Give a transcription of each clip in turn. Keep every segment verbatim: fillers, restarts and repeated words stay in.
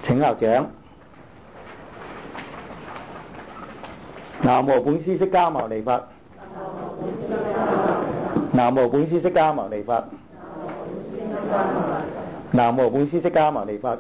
請校長。南無本師釋迦牟尼佛。南無本師釋迦牟尼佛。南無本師釋迦牟尼佛。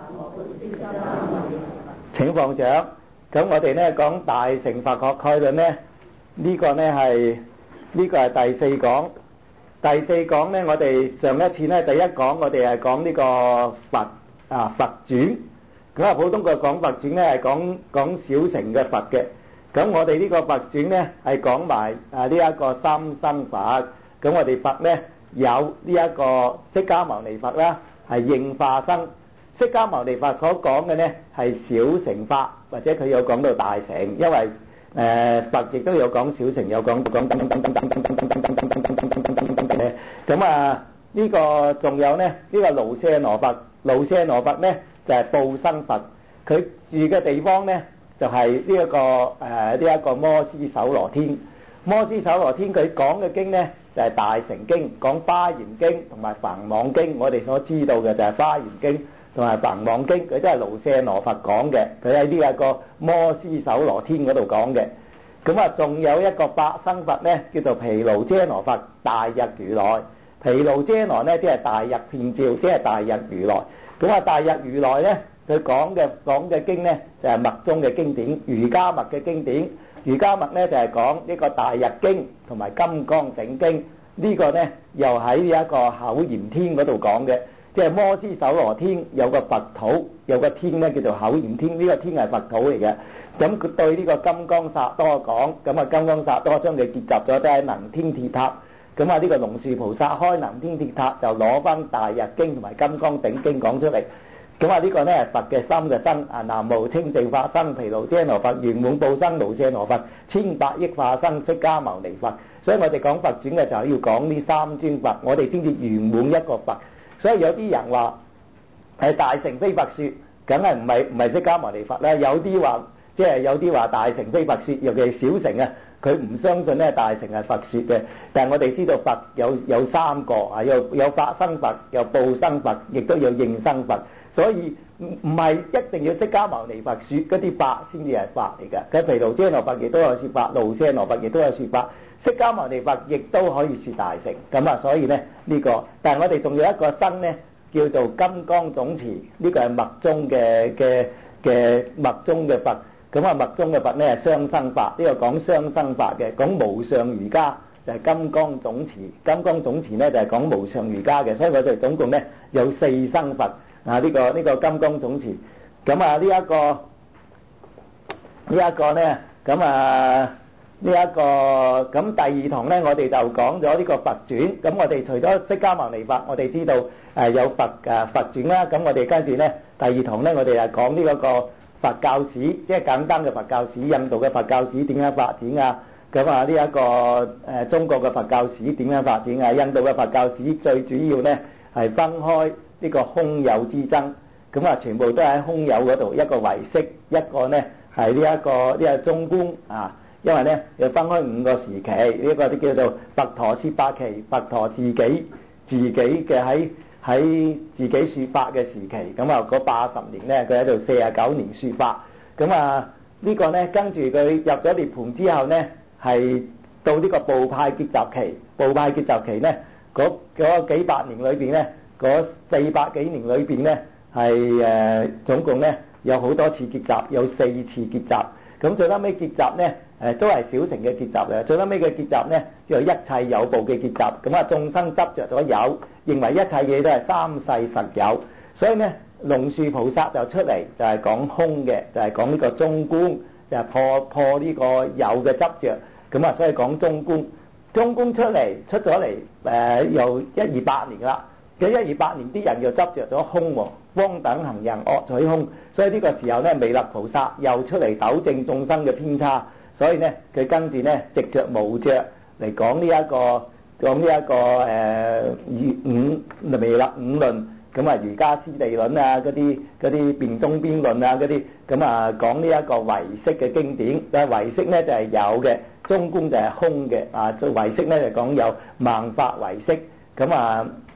請放掌。咁我哋咧講大乘佛學概論咧，呢個咧係呢個係第四講。第四講咧，我哋上一次咧第一講我哋係講呢個佛啊佛傳。咁啊普通嘅講佛傳咧係講講小乘嘅佛嘅。咁我哋呢個佛傳咧係講埋啊呢一個三生佛。咁我哋佛咧有呢一個釋迦牟尼佛啦，係應化生。釋迦牟尼佛所講嘅咧係小乘法，或者佢有講到大乘，因為誒佛亦都有講小乘，有講講嘅。咁啊呢個仲有咧呢個盧舍羅佛，盧舍羅佛咧就係報生佛，佢住嘅地方咧就係呢一個誒呢一個摩醯首羅天。摩醯首羅天佢講嘅經咧就係大乘經，講華嚴經同埋梵網經。我哋所知道嘅就係華嚴經同埋梵網經，佢都係盧舍羅佛講嘅，佢喺呢一個摩醯首羅天嗰度講嘅。咁啊，仲有一個百生佛咧，叫做毗盧遮那佛，大日如來。毗盧遮那咧，即係大日遍照，即係大日如來。咁啊，大日如來咧，佢講嘅講嘅經咧，就係密宗嘅經典，瑜伽密嘅經典。瑜伽密咧就係講呢個大日經同埋金剛頂經。呢個咧又喺呢一個口嚴天嗰度講嘅。即係摩醯首羅天有個佛土，有個天咧叫做口嚴天，呢個天係佛土嚟嘅。咁佢對呢個金剛薩多講，咁啊金剛薩多將佢結集咗，即係能天鐵塔。咁啊呢個龍樹菩薩開能天鐵塔，就攞翻大日經同埋金剛頂經講出嚟。咁啊呢個咧係佛嘅心嘅身啊，南無清淨法身毗盧遮那佛，圓滿報身盧舍那佛，千百億化身釋迦牟尼佛。所以我哋講佛傳嘅時候要講呢三尊佛，我哋先至圓滿一個佛。所以有啲人話係大乘非佛說，梗係唔係唔係釋迦牟尼佛啦。有啲話即係有啲話大乘非佛說，尤其係小乘啊，佢唔相信咧大乘係佛說嘅。但係我哋知道佛有有三個啊，有有法生佛，有報生佛，亦都有應生佛。所以唔唔係一定要釋迦牟尼佛說嗰啲法先至係法嚟㗎。佢毗盧遮那佛亦都有說法，盧舍那佛亦都有說法。釋迦牟尼佛亦都可以說大乘，咁啊，所以咧呢個，但係我哋仲有一個僧咧，叫做金剛總持，呢個係密宗嘅嘅嘅密宗嘅佛，咁啊密宗嘅佛咧係雙生法，呢個講雙生法嘅，講無上瑜伽就係金剛總持，金剛總持咧就係講無上瑜伽嘅，所以我哋總共咧有四生佛啊，呢個呢個金剛總持，咁啊呢一個呢一個咧，咁啊。呢一個咁第二堂咧，我哋就講咗呢個佛傳。咁我哋除咗釋迦牟尼佛，我哋知道誒有佛誒佛傳啦。咁我哋跟住咧第二堂咧，我哋係講呢一個佛教史，即係簡單嘅佛教史，印度嘅佛教史點樣發展啊？咁啊呢一個誒中國嘅佛教史點樣發展啊？印度嘅佛教史最主要咧係分開呢個空有之爭，咁啊全部都喺空有嗰度，一個唯識，一個咧係呢一個呢個中觀啊。因為咧要分開五個時期，呢個啲叫做佛陀說法期，佛陀自己自己嘅喺喺自己說法嘅時期，咁啊嗰八十年咧，佢喺度四十九年說法，咁啊呢個咧跟住佢入咗涅槃之後咧，係到呢個部派結集期，部派結集期咧嗰嗰幾百年裏邊咧，嗰四百幾年裏邊咧係誒總共咧有好多次結集，有四次結集，咁最後尾結集咧。誒都係小乘嘅結集嘅，最後尾嘅結集咧叫做一切有部嘅結集。咁啊眾生執着咗有，認為一切嘢都係三世實有，所以咧龍樹菩薩就出嚟就係講空嘅，就係講呢個中觀，就係破破呢個有嘅執着。咁啊所以講中觀，中觀出嚟出咗嚟誒又一二百年啦。嘅一二百年啲人又執着咗空喎，汪等行人惡取空，所以呢個時候咧彌勒菩薩又出嚟糾正眾生嘅偏差。所以咧，佢跟住咧，藉着無着嚟講呢一個講呢一個誒五五彌勒五論，咁啊瑜伽師地論啊嗰啲嗰啲辯中邊論啊嗰啲，咁啊講呢一個唯識嘅經典。但係唯識咧就係有嘅，中觀就係空嘅啊。最唯識咧就講有萬法唯識，咁啊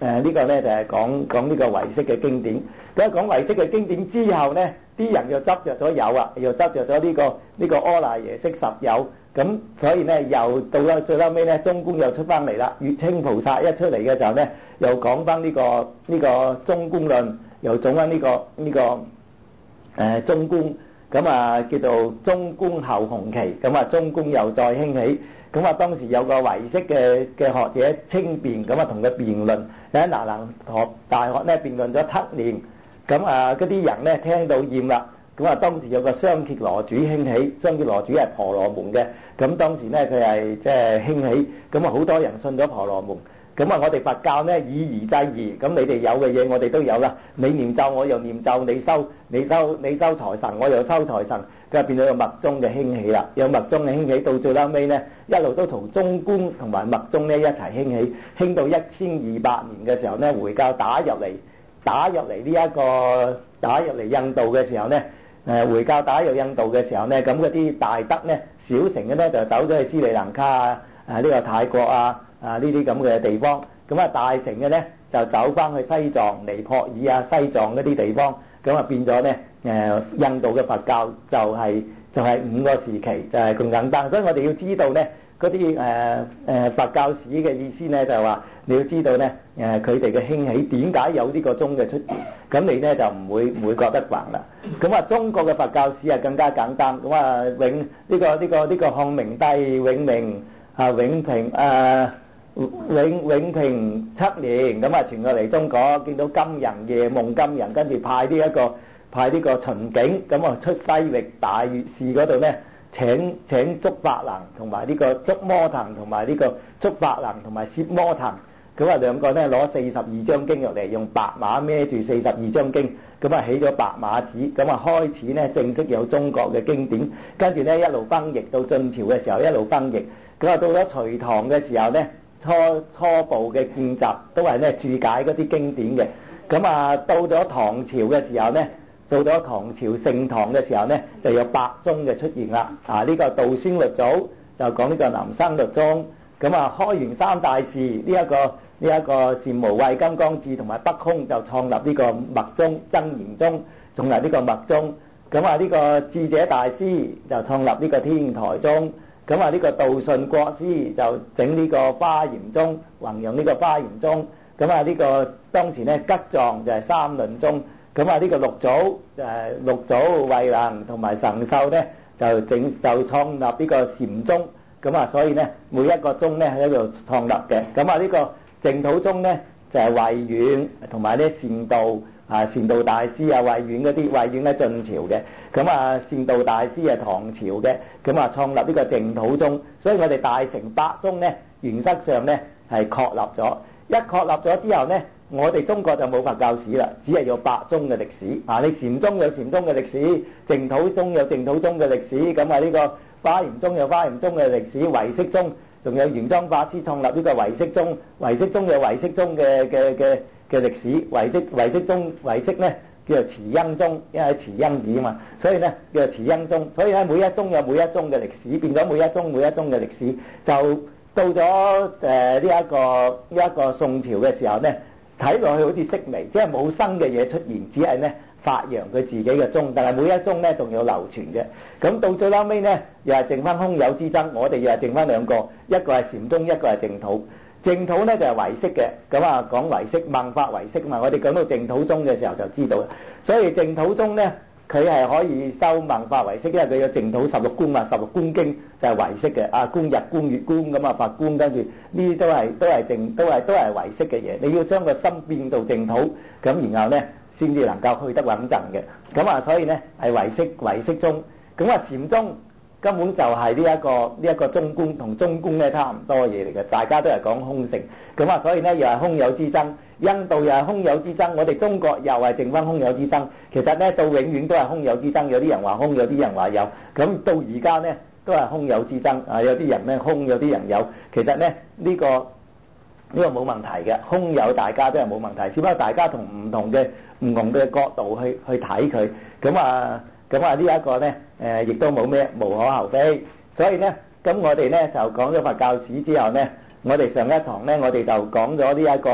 誒呢個咧就係講講呢個唯識嘅經典。咁講唯識嘅經典之後咧，啲人又執着咗有啊，又執着咗呢個呢個阿賴耶識實有。咁所以咧又到啦最後尾咧，中觀又出翻嚟啦。月稱菩薩一出嚟嘅時候咧，又講翻呢個呢個中觀論，又總翻呢個呢個誒中觀。咁啊叫做中觀後紅期，咁啊中觀又再興起。咁啊當時有個唯識嘅嘅學者清辯，咁啊同佢辯論喺拿蘭學大學咧辯論咗七年。咁啊嗰啲人咧聽到厭啦。咁啊當時有個雙羯羅主興起，雙羯羅主係婆羅門嘅。咁當時咧佢係即係興起，咁啊好多人信咗婆羅門。咁啊我哋佛教咧以夷制夷，咁你哋有嘅嘢我哋都有啦。你念咒我又念咒，你修你修你修財神我又修財神，佢就變咗個密宗嘅興起啦。有密宗嘅興起，到最後尾咧一路都同中觀同埋密宗咧一齊興起，興到一千二百年嘅時候咧，回教打入嚟，打入嚟呢一個打入嚟印度嘅時候咧，誒回教打入印度嘅時候咧，咁嗰啲大德咧小乘嘅咧就走咗去斯里蘭卡啊，啊呢個泰國啊。啊！呢啲咁嘅地方，咁啊大乘嘅咧就走翻去西藏、尼泊爾啊、西藏嗰啲地方，咁啊變咗咧誒印度嘅佛教就係就係五個時期，就係咁簡單。所以我哋要知道咧嗰啲誒誒佛教史嘅意思咧，就係話你要知道咧誒佢哋嘅興起點解有呢個宗嘅出現，咁你咧就唔會唔會覺得煩啦。咁啊中國嘅佛教史係更加簡單，咁啊永呢個呢個呢個漢明帝永明啊永平啊。永永平七年咁啊傳過嚟中國，見到金人夜夢金人，跟住派呢一個派呢個秦景咁啊出西域大月氏嗰度咧請請竺伯能同埋呢個竺摩騰同埋呢個竺伯能同埋攝摩騰，咁啊兩個咧攞四十二章經落嚟，用白馬孭住四十二章經，咁啊起咗白馬寺，咁啊開始咧正式有中國嘅經典，跟住咧一路翻譯到晉朝嘅時候一路翻譯，咁啊到咗隋唐嘅時候咧。初初步嘅見習都係咧注解嗰啲經典嘅，咁啊到咗唐朝嘅時候咧，到咗唐朝盛唐嘅時候咧，就有八宗嘅出現啦。啊呢、這個道宣律祖就講呢個南生律宗，咁啊開元三大士呢一、這個呢一、這個禪無畏、金剛智同埋北空就創立呢個密宗、真言宗，仲係呢個密宗。咁啊呢個智者大師就創立呢個天台宗。咁啊呢個道順國師就整呢個華嚴宗，弘揚呢個華嚴宗。咁啊呢個當時咧吉藏就係三論宗。咁啊呢個六祖誒六祖慧能同埋神秀咧就整就創立呢個禪宗。咁啊所以咧每一個宗咧喺度創立嘅。咁啊呢個淨土宗咧就係慧遠同埋咧善導啊善導大師啊慧遠嗰啲，慧遠喺晉朝嘅。咁啊善導大師係唐朝嘅，咁啊創立呢個淨土宗，所以我哋大乘八宗咧原則上咧係確立咗。一確立咗之後咧，我哋中國就冇佛教史啦，只係有八宗嘅歷史。啊，你禪宗有禪宗嘅歷史，淨土宗有淨土宗嘅歷史，咁啊呢個華嚴宗有華嚴宗嘅歷史，唯識宗仲有玄奘法師創立呢個唯識宗，唯識宗有唯識宗嘅嘅嘅嘅歷史，唯識唯識宗唯識咧。叫做慈恩宗，因為慈恩寺啊嘛，所以咧叫做慈恩宗。所以咧每一宗有每一宗嘅歷史，變咗每一宗每一宗嘅歷史。就到咗誒呢一個呢一個宋朝嘅時候咧，睇落去好似式微，即係冇新嘅嘢出現，只係咧發揚佢自己嘅宗。但係每一宗咧仲有流傳嘅。咁到最後尾咧，又係剩翻空有之爭。我哋又係剩翻兩個，一個係禪宗，一個係淨土。淨土咧就係唯識嘅，咁啊講唯識問法唯識嘛，我哋講到淨土宗嘅時候就知道啦。所以淨土宗咧，佢係可以修問法唯識，因為佢有淨土十六觀啊，十六觀經就係唯識嘅，啊觀日觀月觀咁啊法觀，跟住呢啲都係都係淨都係都係唯識嘅嘢。你要將個心變到淨土，咁然後咧先至能夠去得穩陣嘅。咁啊所以咧係唯識唯識宗，咁啊禪宗。根本就係呢一個呢一個中觀同中觀咧差唔多嘢嚟嘅，大家都係講空性，咁啊所以咧又係空有之爭，印度又係空有之爭，我哋中國又係剩翻空有之爭。其實咧到永遠都係空有之爭，有啲人話空，有啲人話有，咁到而家咧都係空有之爭啊！有啲人咧空，有啲人有，其實咧呢個呢個冇問題嘅，空有大家都係冇問題，只不過大家同唔同嘅唔同嘅角度去去睇佢，咁啊。咁啊呢一個咧，誒亦都冇咩無可厚非，所以咧，咁我哋咧就講咗佛教史之後咧，我哋上一堂咧，我哋就講咗呢一個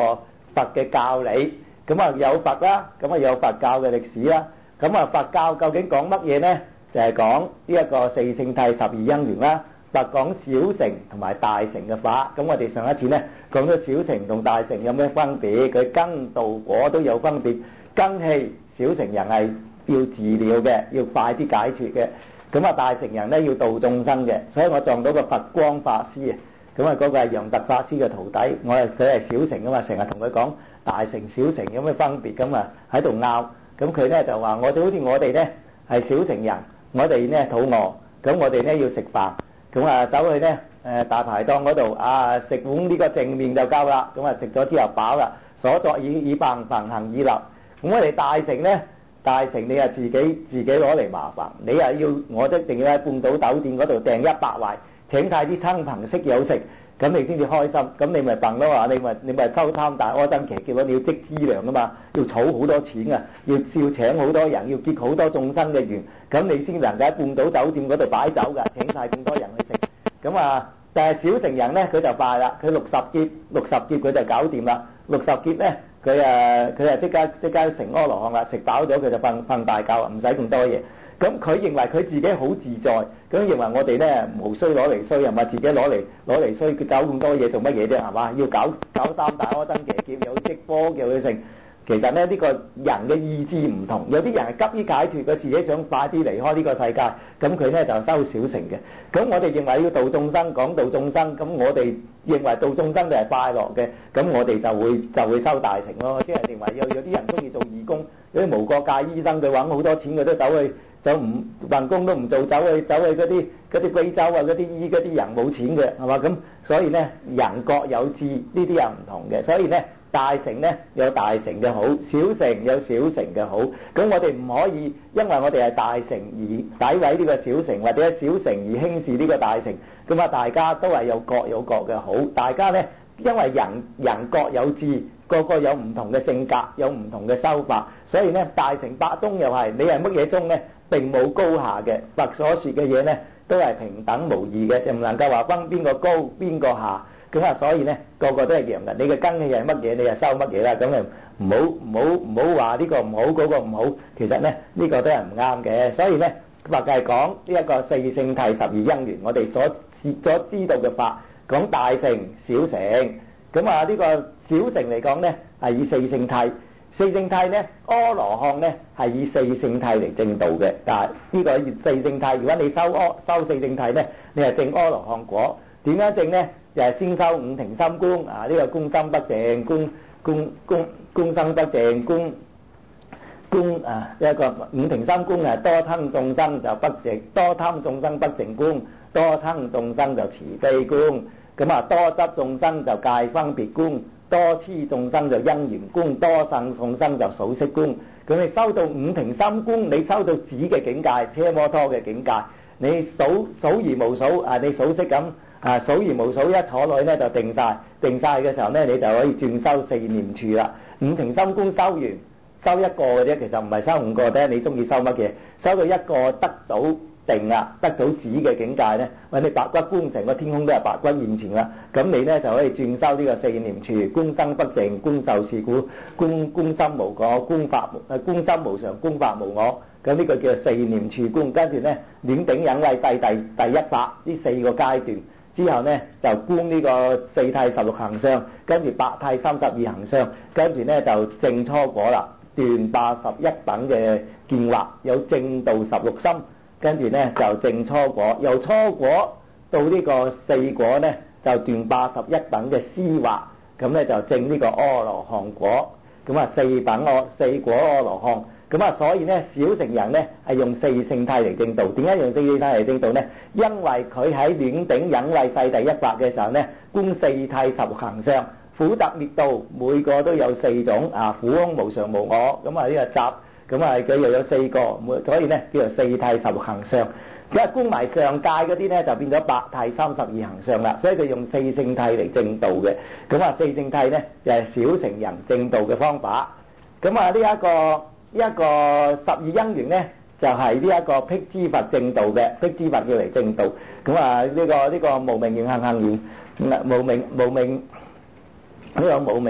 佛嘅教理。咁啊有佛啦，咁啊有佛教嘅歷史啦。咁啊佛教究竟講乜嘢呢？就係講呢一個四聖諦十二因緣啦。佛講小乘同埋大乘嘅法。咁我哋上一次呢講咗小乘同大乘有咩分別？佢根道果都有分別。根器小乘人係要治療嘅，要快啲解脫嘅。咁啊大乘人呢要度眾生嘅。所以我撞到個佛光法師啊。咁啊嗰個係楊特法師嘅徒弟，我係佢係小乘啊嘛，成日同佢講大乘小乘有咩分別咁啊，喺度拗。咁佢咧就話：我哋好似我哋咧係小乘人，我哋咧肚餓，咁我哋咧要食飯，咁啊走去咧誒大排檔嗰度啊食碗呢個淨麵就夠啦，咁啊食咗之後飽啦，所作已已辦，梵行已立。咁我哋大乘咧，大乘你係自己自己攞嚟麻煩，你又要我一定要喺半島酒店嗰度訂一百圍。請曬啲親朋戚友食，咁你先至開心，咁你咪笨咯，你咪你咪收貪大阿僧祇劫咯，你要積資糧噶嘛，要儲好多錢啊，要要請好多人，要結好多眾生嘅緣，咁你先能夠喺半島酒店嗰度擺酒㗎，請曬咁多人去食。咁啊，但係小乘人咧，佢就快啦，佢六十劫六十劫佢就搞掂啦，六十劫咧佢誒佢誒即刻即刻成阿羅漢啦，食飽咗佢就瞓瞓大覺，唔使咁多嘢。咁佢認為佢自己好自在，咁認為我哋咧無需攞嚟衰，又咪自己攞嚟攞嚟衰，佢搞咁多嘢做乜嘢啫？係嘛？要搞搞三大阿僧祇劫，有積波叫佢成。其實咧呢個人嘅意志唔同，有啲人係急於解脫，佢自己想快啲離開呢個世界，咁佢咧就修小乘嘅。咁我哋認為要度眾生，講度眾生，咁我哋認為度眾生就係快樂嘅，咁我哋就會就會修大乘咯。即係認為有有啲人中意做義工，有啲無國界醫生佢揾好多錢，佢都走去。就唔份工都唔做，走去走去嗰啲嗰啲非洲啊，嗰啲醫嗰啲人冇錢嘅，係嘛？咁所以咧人各有志，呢啲又唔同嘅。所以咧大乘咧有大乘嘅好，小乘有小乘嘅好。咁我哋唔可以因為我哋係大乘而詆毀呢個小乘，或者小乘而輕視呢個大乘。咁啊，大家都係有各有各嘅好。大家咧因為人人各有志。個個有唔同嘅性格，有唔同嘅修法，所以咧大乘八宗又係你係乜嘢宗咧？並冇高下嘅，佛所說嘅嘢咧都係平等無異嘅，就唔能夠話分邊個高邊個下。咁啊，所以咧個個都係一樣嘅。你嘅根器係乜嘢，你就修乜嘢啦。咁啊唔好唔好唔好話呢個唔好，嗰個唔好。其實咧呢個都係唔啱嘅。所以咧佛係講呢一個四聖諦十二因緣，我哋所所知道嘅法講大乘小乘。咁啊呢個小乘嚟講咧係以四聖諦，四聖諦咧阿羅漢咧係以四聖諦嚟證道嘅。但係呢個四聖諦，如果你修阿修四聖諦咧，你係證阿羅漢果。點樣證咧？就係先修五停心觀啊！呢個觀心不淨，觀觀觀觀心不淨，觀觀啊一個五停心觀係多貪眾生就不淨，多貪眾生不淨觀，多貪眾生就慈悲觀。咁啊，多執眾生就界分別觀，多痴眾生就因緣觀，多勝眾生就數息觀。咁你修到五停心觀，你修到止嘅境界，奢摩他嘅境界，你數數而無數啊！你數息咁啊，數而無數，一坐落去咧就定晒，定晒嘅時候咧，你就可以轉修四念處啦。五停心觀修完，修一個嘅啫，其實唔係修五個，睇下你中意修乜嘢，修到一個得到定啦，得到止嘅境界咧，或者你白骨觀成個天空都係白骨現前啦，咁你咧就可以轉修呢個四念處，觀生不淨，觀受是故，觀觀心無我，觀法誒觀心無常，觀法無我，咁呢個叫做四念處觀。跟住咧煖頂忍位第第第一法呢四個階段之後咧就觀呢個四諦十六行相，跟住八諦三十二行相，跟住咧就證初果啦，斷八十一等嘅見惑，有證道十六心。跟住咧就證初果，由初果到呢個四果咧就斷八十一等嘅思惑，咁咧就證呢個阿羅漢果。咁啊四等我四果阿羅漢。咁啊所以咧小乘人咧係用四聖諦嚟證道。點解用四聖諦嚟證道咧？因為佢喺煖頂忍位世第一法嘅時候咧，觀四諦十六行相，苦集滅道，每個都有四種啊，苦空無常無我。咁啊呢個集。咁啊，佢又有四個，所以咧叫做四諦十六行相。因為觀埋上界嗰啲咧，就變咗八諦三十二行相啦。所以佢用四聖諦嚟證道嘅。咁啊，四聖諦咧就係小乘人證道嘅方法。咁啊，呢一個呢一個十二因緣咧，就係呢一個辟支佛證道嘅，辟支佛要嚟證道。咁啊，呢個呢個無明緣行行緣，無明無明呢個無明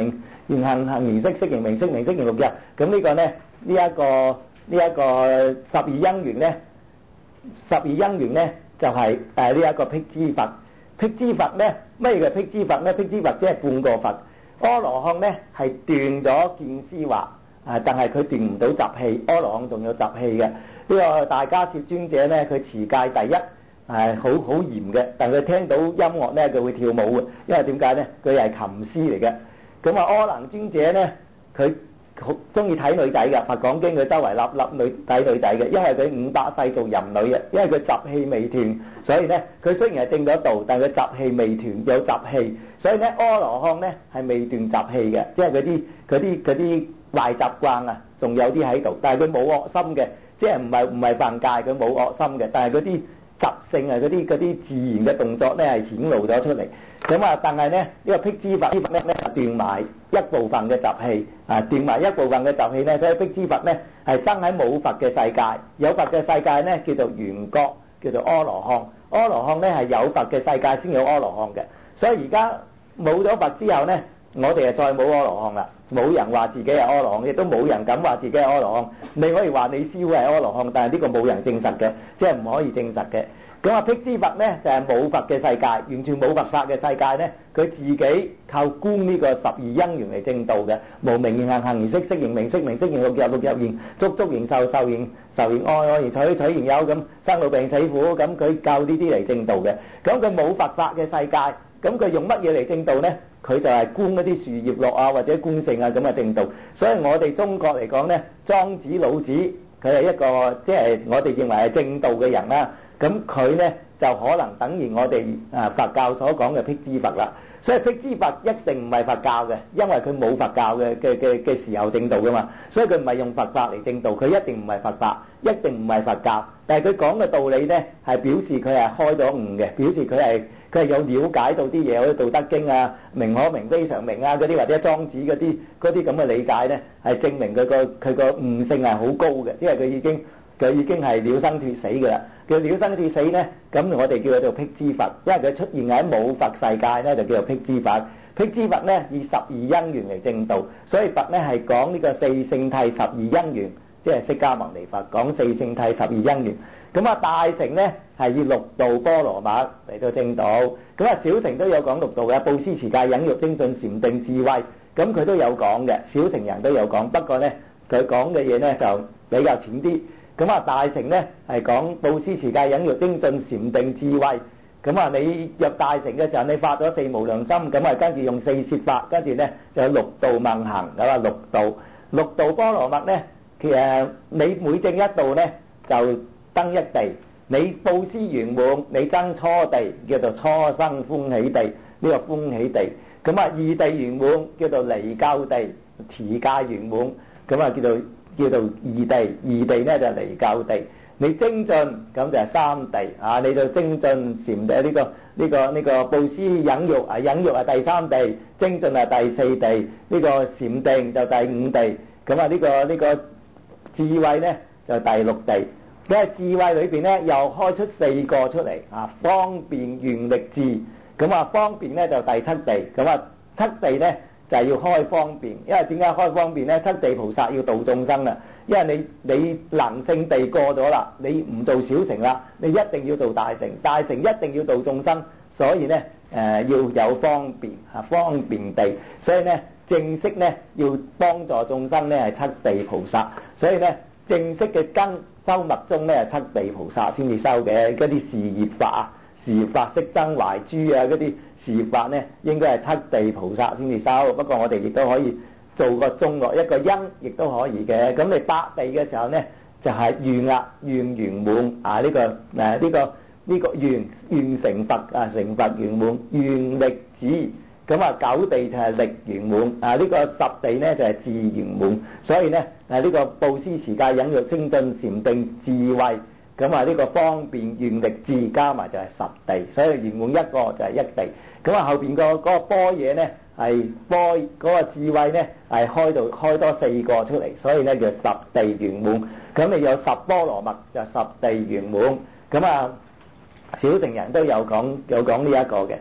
言行行言識，識言名色名色言六入。咁呢個咧呢一個呢一個十二因緣咧，十二因緣咧就係誒呢一個辟支佛。辟支佛咧咩叫辟支佛咧？辟支佛即係半個佛。阿羅漢咧係斷咗見思惑，啊，但係佢斷唔到習氣。阿羅漢仲有習氣嘅。呢個大迦葉尊者咧，佢持戒第一，係好好嚴嘅。但係佢聽到音樂咧，佢會跳舞嘅，因為點解咧？佢係琴師嚟嘅。咁啊，阿難尊者咧，佢好中意睇女仔嘅。佛講經佢周圍立立女睇女仔嘅，因為佢五百世做淫女嘅，因為佢習氣未斷，所以咧佢雖然係證咗道，但係佢習氣未斷，有習氣。所以咧，阿羅漢咧係未斷習氣嘅，即係嗰啲嗰啲嗰啲壞習慣啊，仲有啲喺度，但係佢冇惡心嘅，即係唔係唔係犯戒，佢冇惡心嘅，但係嗰啲習性啊，嗰啲嗰啲自然嘅動作咧係顯露咗出嚟。咁啊，但係咧呢個辟支佛咧咧斷埋一部分嘅習氣啊，斷埋一部分嘅習氣咧，所以辟支佛咧係生喺冇佛嘅世界，有佛嘅世界咧叫做緣覺，叫做阿羅漢。阿羅漢咧係有佛嘅世界先有阿羅漢嘅，所以而家冇咗佛之後咧，我哋就再冇阿羅漢啦，冇人話自己係阿羅漢，亦都冇人敢話自己係阿羅漢。你可以話你師傅係阿羅漢，但係呢個冇人證實嘅，即係唔可以證實嘅。咁啊，辟支佛咧就係冇佛嘅世界，完全冇佛法嘅世界咧，佢自己靠觀呢個十二因緣嚟證道嘅，無明言行行言識，識言名色名色言六入六入言觸觸言受受言受言愛愛言取取言有，咁生老病死苦，咁佢教呢啲嚟證道嘅。咁佢冇佛法嘅世界，咁佢用乜嘢嚟證道咧？佢就係觀嗰啲樹葉落啊，或者觀性啊咁嘅證道。所以我哋中國嚟講咧，莊子老子佢係一個即係我哋認為係正道嘅人啦。咁佢咧就可能等於我哋啊佛教所講嘅辟支佛啦。所以辟支佛一定唔係佛教嘅，因為佢冇佛教嘅嘅嘅嘅時候證道噶嘛，所以佢唔係用佛法嚟證道，佢一定唔係佛法，一定唔係佛教。但係佢講嘅道理咧係表示佢係開咗悟嘅，表示佢係佢係有了解到啲嘢，好似《道德經》啊、明可明非常明啊嗰啲，或者莊子嗰啲嗰啲咁嘅理解咧，係證明佢個佢個悟性係好高嘅，因為佢已經佢已經係了生脫死㗎啦。佢了生脫死咧，咁我哋叫佢做辟支佛，因為佢出現喺冇佛世界咧，就叫做辟支佛。辟支佛咧以十二因緣嚟證道，所以佛咧係講呢個四聖諦十二因緣，即係釋迦牟尼佛講四聖諦十二因緣。咁啊大乘咧係以六度波羅蜜嚟到證道，咁啊小乘都有講六度嘅，布施持戒忍辱精進禪定智慧，咁佢都有講嘅，小乘人都有講，不過咧佢講嘅嘢咧就比較淺啲。咁啊大乘咧係講布施持戒忍辱精進禪定智慧。咁啊你入大乘嘅時候，你發咗四無量心，咁啊跟住用四攝法，跟住咧就有六度問行，咁啊六度六度波羅蜜咧，其實你每證一度咧就登一地，你布施圓滿，你增初地叫做初生歡喜地，呢個歡喜地。咁啊二地圓滿叫做離垢地，持戒圓滿，咁啊叫做叫做二地，二地咧就離垢地。你精進咁就係三地啊，你就精進禪定呢個呢個呢個布施忍辱啊，忍辱係第三地，精進係第四地，呢個禪定就第五地。咁啊呢個呢個智慧咧就第六地。因為智慧裏邊咧又開出四個出嚟啊，方便願力智。咁啊方便咧就第七地，咁啊七地咧就係要開方便。因為點解開方便咧？七地菩薩要度眾生啦。因為你你能勝地過咗啦，你唔做小乘啦，你一定要做大乘，大乘一定要度眾生，所以咧誒要有方便啊，方便地，所以咧正式咧要幫助眾生咧係七地菩薩，所以咧正式嘅根修密宗咧係七地菩薩先至修嘅，嗰啲事業法啊、事業法息增懷誅啊嗰啲事業法咧應該係七地菩薩先至修，不過我哋亦都可以做個種落一個因，亦都可以嘅。咁你八地嘅時候咧，就係願啦，願圓滿啊！呢個誒呢個呢個願願成佛啊，成佛圓滿，願力止。咁啊九地就係力圓滿啊！呢個十地咧就係智圓滿。所以咧誒呢個布施持戒忍辱精進禪定智慧，咁啊呢個方便願力智加埋就係十地。所以圓滿一個就係一地。咁啊後邊個嗰個般若咧。係波嗰個智慧咧，係開到開多四個出嚟，所以咧叫十地圓滿。咁你有十波羅蜜就十地圓滿。咁啊，小乘人都有講有講呢一個嘅。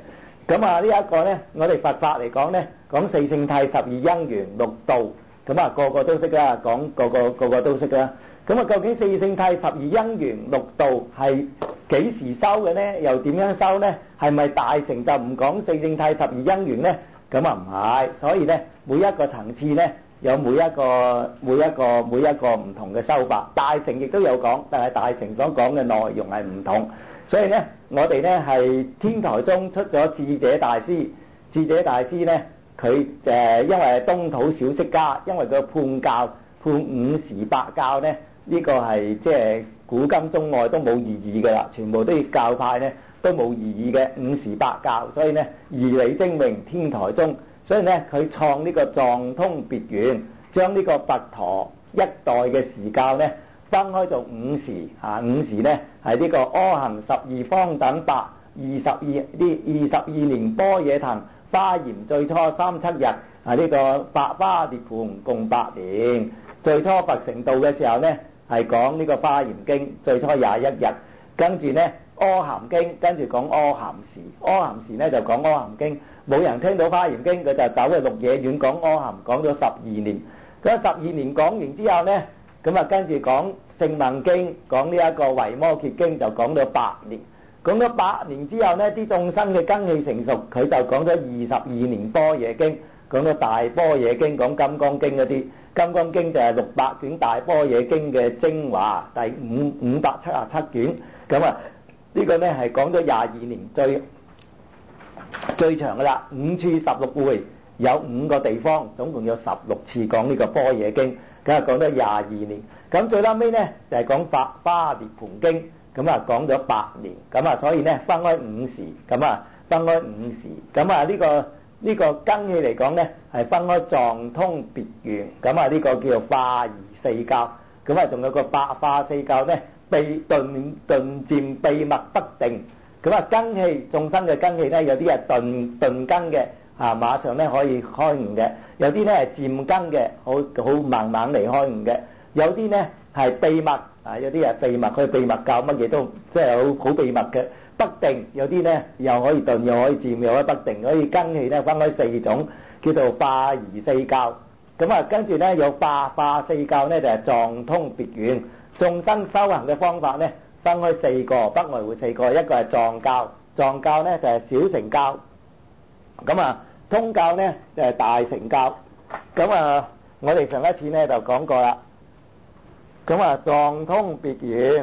咁啊呢一個咧，我哋佛法嚟講咧，講四聖諦、十二因緣、六道，咁啊個個都識啦，講個個個個都識啦。咁啊究竟四聖諦、十二因緣、六道係幾時修嘅咧？又點樣修咧？係咪大乘就唔講四聖諦、十二因緣咧？咁啊唔係，所以咧每一個層次咧有每一個每一個每一個唔同嘅修法。大乘亦都有講，但係大乘所講嘅內容係唔同。所以咧，我哋咧係天台宗出咗智者大師，智者大師咧佢誒因為係東土小釋迦，因為佢判教判五時八教咧，呢個係即係古今中外都冇異議嘅啦，全部都要教派咧都冇異議嘅五時八教，所以咧義理精明天台宗，所以咧佢創呢個藏通別圓，將呢個佛陀一代嘅時教咧分開做五時啊，五時咧係呢個阿含十二方等百二十二呢二十二年般若騰華嚴最初三七日啊，呢個百花涅槃共百年。最初佛成道嘅時候咧係講呢個華嚴經，最初廿一日，跟住咧阿含經，跟住講阿含時，阿含時咧就講阿含經，冇人聽到華嚴經，佢就走去鹿野苑講阿含，講咗十二年。咁十二年講完之後咧，咁啊跟住講聖文經，講呢一個維摩詰經，就講咗八年。講咗八年之後呢，啲眾生嘅根器成熟，佢就講咗二十二年般若經，講咗大般若經，講金剛經嗰啲。金剛經就係六百卷大般若經嘅精華，第五五百七十七卷。咁啊呢個呢係講咗廿二年最最長噶啦，五處十六會，有五個地方，總共有十六次講呢個般若經，咁啊講咗廿二年。咁最後尾呢就係講法華涅槃經，咁啊講咗八年。咁啊所以呢分開五時，咁啊分開五時，咁啊呢個呢個根器嚟講呢係分開藏通別圓，咁啊呢個叫做化儀四教，咁啊仲有個百化四教呢秘頓頓漸秘密不定，咁啊根器眾生嘅根器呢有啲係頓頓根嘅啊，馬上呢可以開悟嘅，有啲呢係漸根嘅，好好慢慢嚟開悟嘅，有啲呢係秘密啊，有啲係秘密，佢秘密教乜嘢都即係好好秘密嘅。不定有啲咧又可以頓又可以漸又可以不定，可以根器咧分開四種，叫做化儀四教。咁啊跟住咧有化化四教咧就係藏通別圓。眾生修行嘅方法咧分開四個，不外乎四個，一個係藏教，藏教咧就係小乘教。咁啊通教咧就係大乘教。咁啊我哋上一次咧就講過啦。咁啊藏通別圓，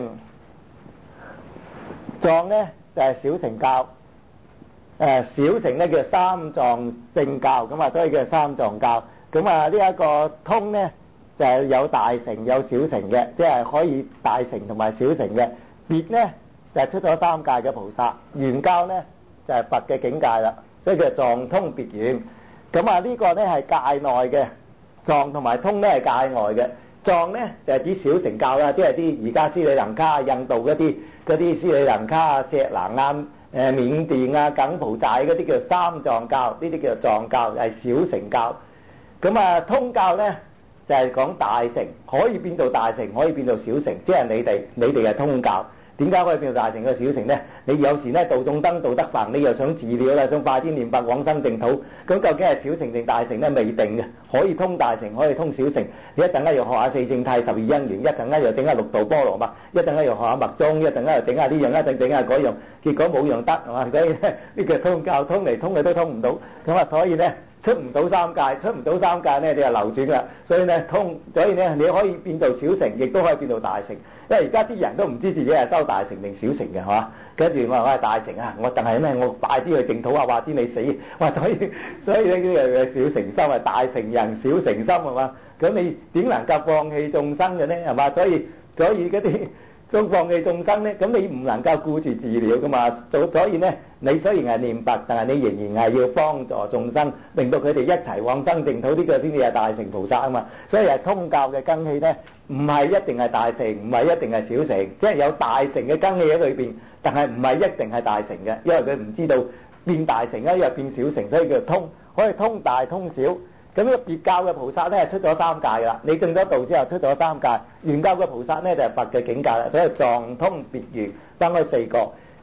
藏咧就係小乘教，誒小乘咧叫三藏正教，咁啊所以叫三藏教。咁啊呢一個通咧就係有大乘有小乘嘅，即係可以大乘同埋小乘嘅。別咧就係出咗三界嘅菩薩，圓教咧就係佛嘅境界啦，所以叫藏通別圓。咁啊呢個咧係界內嘅，藏同埋通咧係界外嘅。藏咧就係指小乘教啦，即係啲而家斯里蘭卡、印度嗰啲。嗰啲斯里蘭卡啊、錫蘭啊、誒緬甸啊、柬埔寨嗰啲叫三藏教，呢啲叫做藏教，係小乘教。咁啊通教咧就係講大乘，可以變做大乘，可以變做小乘，即係你哋你哋係通教。點解可以變做大乘嘅小乘咧？你有時咧道眾燈道德梵，你又想治療啦，想快啲念佛往生淨土，咁究竟係小乘定大乘咧？未定嘅，可以通大乘，可以通小乘。你一陣間又學下四聖諦、十二因緣，一陣間又整下六道波羅蜜，一陣間又學下密宗，一陣間又整下呢樣，一陣整下嗰樣，結果冇樣得係嘛？所以咧呢個通教通嚟通去都通唔到，咁啊所以咧出唔到三界，出唔到三界咧你就流轉啦。所以咧通，所以咧你可以變做小乘，亦都可以變做大乘。因為而家啲人都唔知自己係修大乘定小乘嘅，係嘛？跟住我話我係大乘啊，我但係咩？我快啲去淨土啊，話知你死。哇！所以所以呢啲係小乘心係大乘人，小乘心係嘛？咁你點能夠放棄眾生嘅咧？係嘛？所以所以嗰啲都放棄眾生咧，咁你唔能夠顧住治療噶嘛？所所以咧，你雖然係念佛，但係你仍然係要幫助眾生，令到佢哋一齊往生淨土，呢個先至係大乘菩薩啊嘛。所以係通教嘅根器咧。唔係一定係大乘，唔係一定係小乘，即係有大乘嘅根器喺裏邊，但係唔係一定係大乘嘅，因為佢唔知道變大乘咧，又變小乘，所以叫通，可以通大通小。咁呢個別教嘅菩薩咧，出咗三界噶啦，你證咗道之後出咗三界，圓教嘅菩薩咧就係佛嘅境界啦，所以藏通別圓分開四個。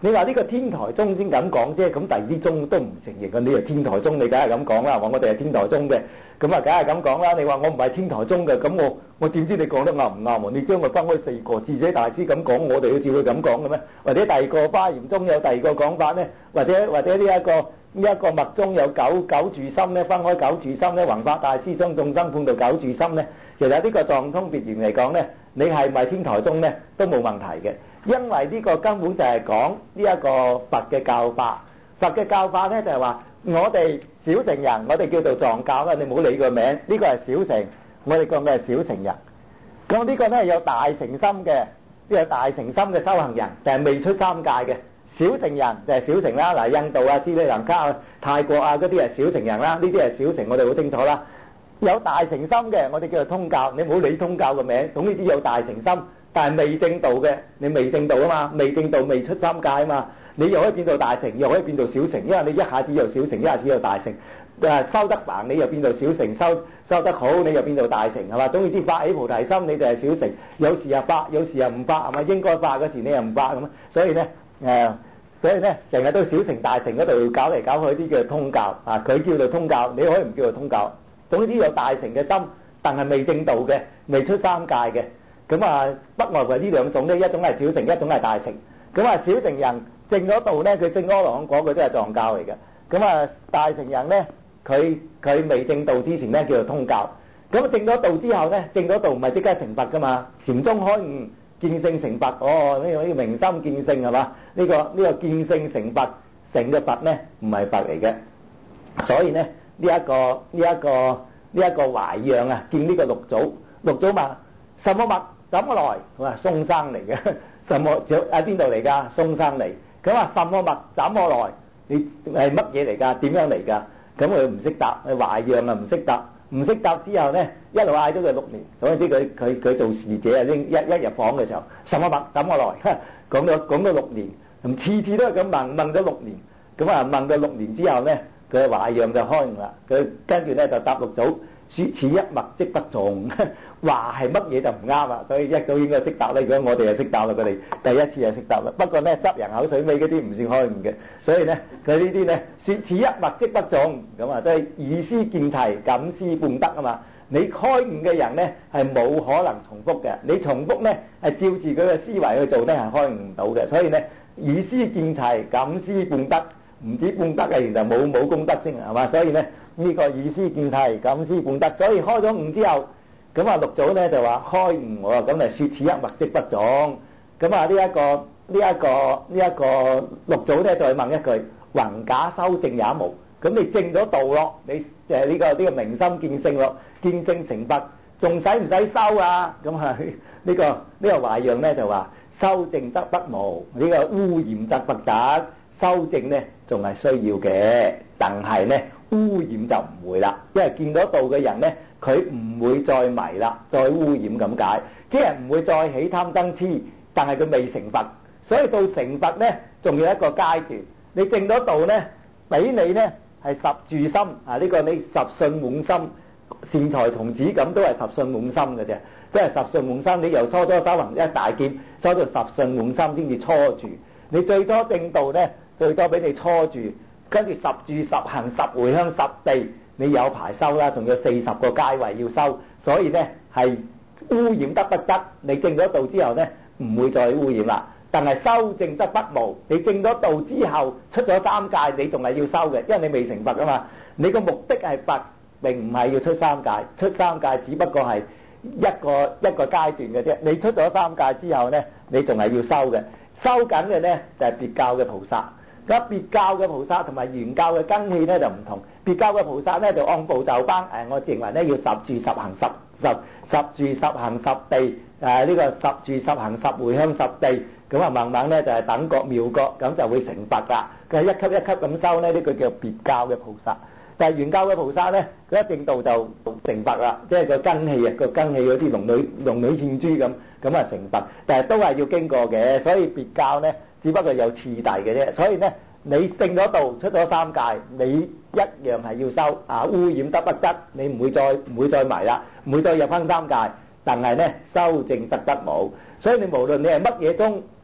你話呢個天台宗先咁講啫，咁第二啲宗都唔承認嘅。你係天台宗，你梗係咁講啦，話我哋係天台宗嘅，咁啊梗係咁講啦。你話我唔係天台宗嘅，咁我我點知你講得啱唔啱喎？你將佢分開四個，智者大師咁講，我哋要照佢咁講嘅咩？或者第二個華嚴宗有第二個講法咧？或者或者呢一個呢一個密宗有九九住心咧，分開九住心咧，弘法大師將眾生判到九住心咧。其實呢個藏通別言嚟講咧，你係咪天台宗咧都冇問題嘅。因為呢個根本就係講呢一個佛嘅教法，佛嘅教法咧就係話我哋小乘人，我哋叫做藏教啦，你唔好理個名，呢個係小乘，我哋講嘅係小乘人。咁呢個咧有大乘心嘅，呢個大乘心嘅修行人，就係未出三界嘅小乘人，就係小乘啦。嗱，印度啊、斯里蘭卡啊、泰國啊嗰啲係小乘人啦，呢啲係小乘，我哋好清楚啦。有大乘心嘅，我哋叫做通教，你唔好理通教個名，總之有大乘心。但係未正道嘅，你未正道啊嘛，未正道未出三界啊嘛，你又可以變到大乘，又可以變到小乘，因為你一下子又小乘，一下子又大乘，誒修得盲你又變到小乘，修修得好你又變到大乘，係嘛？總之發起菩提心你就係小乘，有時又發，有時又唔發，係咪？應該發嗰時你又唔發咁啊？所以咧誒，所以咧成日都小乘大乘嗰度搞嚟搞去啲叫通教啊，佢叫做通教，你可以唔叫做通教，總之有大乘嘅心，但係未正道嘅，未出三界嘅。咁啊，不外乎呢兩種咧，一種係小乘，一種係大乘。咁啊，小乘人證咗道咧，佢證阿羅漢果，佢都係藏教嚟嘅。咁啊，大乘人咧，佢佢未證道之前咧，叫做通教。咁證咗道之後咧，證咗道唔係即刻成佛噶嘛，禪宗開悟見性成佛。哦，呢個呢個明心見性係嘛？呢個呢個見性成佛成嘅佛咧，唔係佛嚟嘅。所以咧，呢一個呢一個呢一個懷讓啊，見呢個六祖，六祖話什麼物？怎麼來？佢話松生嚟嘅，什麼喺邊度嚟㗎？松生嚟。佢話什麼物？怎麼來？你係乜嘢嚟㗎？點樣嚟㗎？咁佢唔識答，佢懷讓啊唔識答，唔識答之後咧，一路嗌咗佢六年。總之佢佢佢做侍者啊，一一入房嘅時候，什麼物？怎麼來？講咗講咗六年，咁次次都係咁問問咗六年，咁啊問咗六年之後咧，佢懷讓就開悟啦。佢跟住咧就答六祖。說此一脈即不中，話係乜嘢就唔啱啦，所以一早應該識答啦。如果我哋就識答啦，佢哋第一次就識答啦。不過咧執人口水尾嗰啲唔算開悟嘅，所以咧佢呢啲咧說此一脈即不中，咁啊即係以思見齊，感思半得啊嘛。你開悟嘅人咧係冇可能重複嘅，你重複咧係照住佢嘅思維去做咧係開悟唔到嘅。所以咧以思見齊，感思半得，唔止半得嘅，原來冇冇功德先係嘛。所以咧。呢個以思見齊，感思半得，所以開咗悟之後，咁啊六祖咧就話開悟喎，咁嚟説此一脈即不中。咁啊呢一個呢一個呢一個六祖咧再問一句：宏假修證也無。咁你證咗道咯，你誒呢個呢個明心見性咯，見性成佛，仲使唔使修啊？咁啊呢個呢個懷讓咧就話：修證則不無，呢個污染則不得。修證咧仲係需要嘅，但係咧。污染就唔會啦，因為見到道嘅人咧，佢唔會再迷啦，再污染咁解，即係唔會再起貪嗔癡，但係佢未成佛，所以到成佛咧，仲有一個階段。你證咗道咧，俾你咧係十住心啊！呢個你十信滿心，善財童子咁都係十信滿心嘅啫，即係十信滿心。你由初初修行一大劫，修到十信滿心先至初住。你最多證道咧，最多俾你初住。跟住十住十行十回向十地，你有排修啦，仲有四十個階位要修，所以咧係污染得不得。你證咗道之後咧，唔會再污染啦。但係修證則不無，你證咗道之後出咗三界，你仲係要修嘅，因為你未成佛啊嘛。你個目的係佛，並唔係要出三界，出三界只不過係一個一個階段嘅啫。你出咗三界之後咧，你仲係要修嘅，修緊嘅咧就係別教嘅菩薩。咁別教嘅菩薩同埋原教嘅根器咧就唔同，別教嘅菩薩咧就按部就班，誒我認為咧要十住十行十十十住十行十地，誒、呃、呢、這個十住十行十回向十地，咁啊慢慢咧就係、是、等覺妙覺，咁就會成佛啦。佢係一級一級咁修咧，呢、這個叫別教嘅菩薩。但係原教嘅菩薩咧，佢一證道就成佛啦，即係個根器啊，個根器嗰啲龍女龍女獻珠咁，咁啊成佛，但係都係要經過嘅，所以別教咧。只不過有次第嘅啫，所以咧你證咗道出咗三界，你一樣係要修啊，污染得不得，你唔會再唔會再迷啦，唔會再入翻三界。但係咧修證則得無，所以你無論你係乜嘢宗，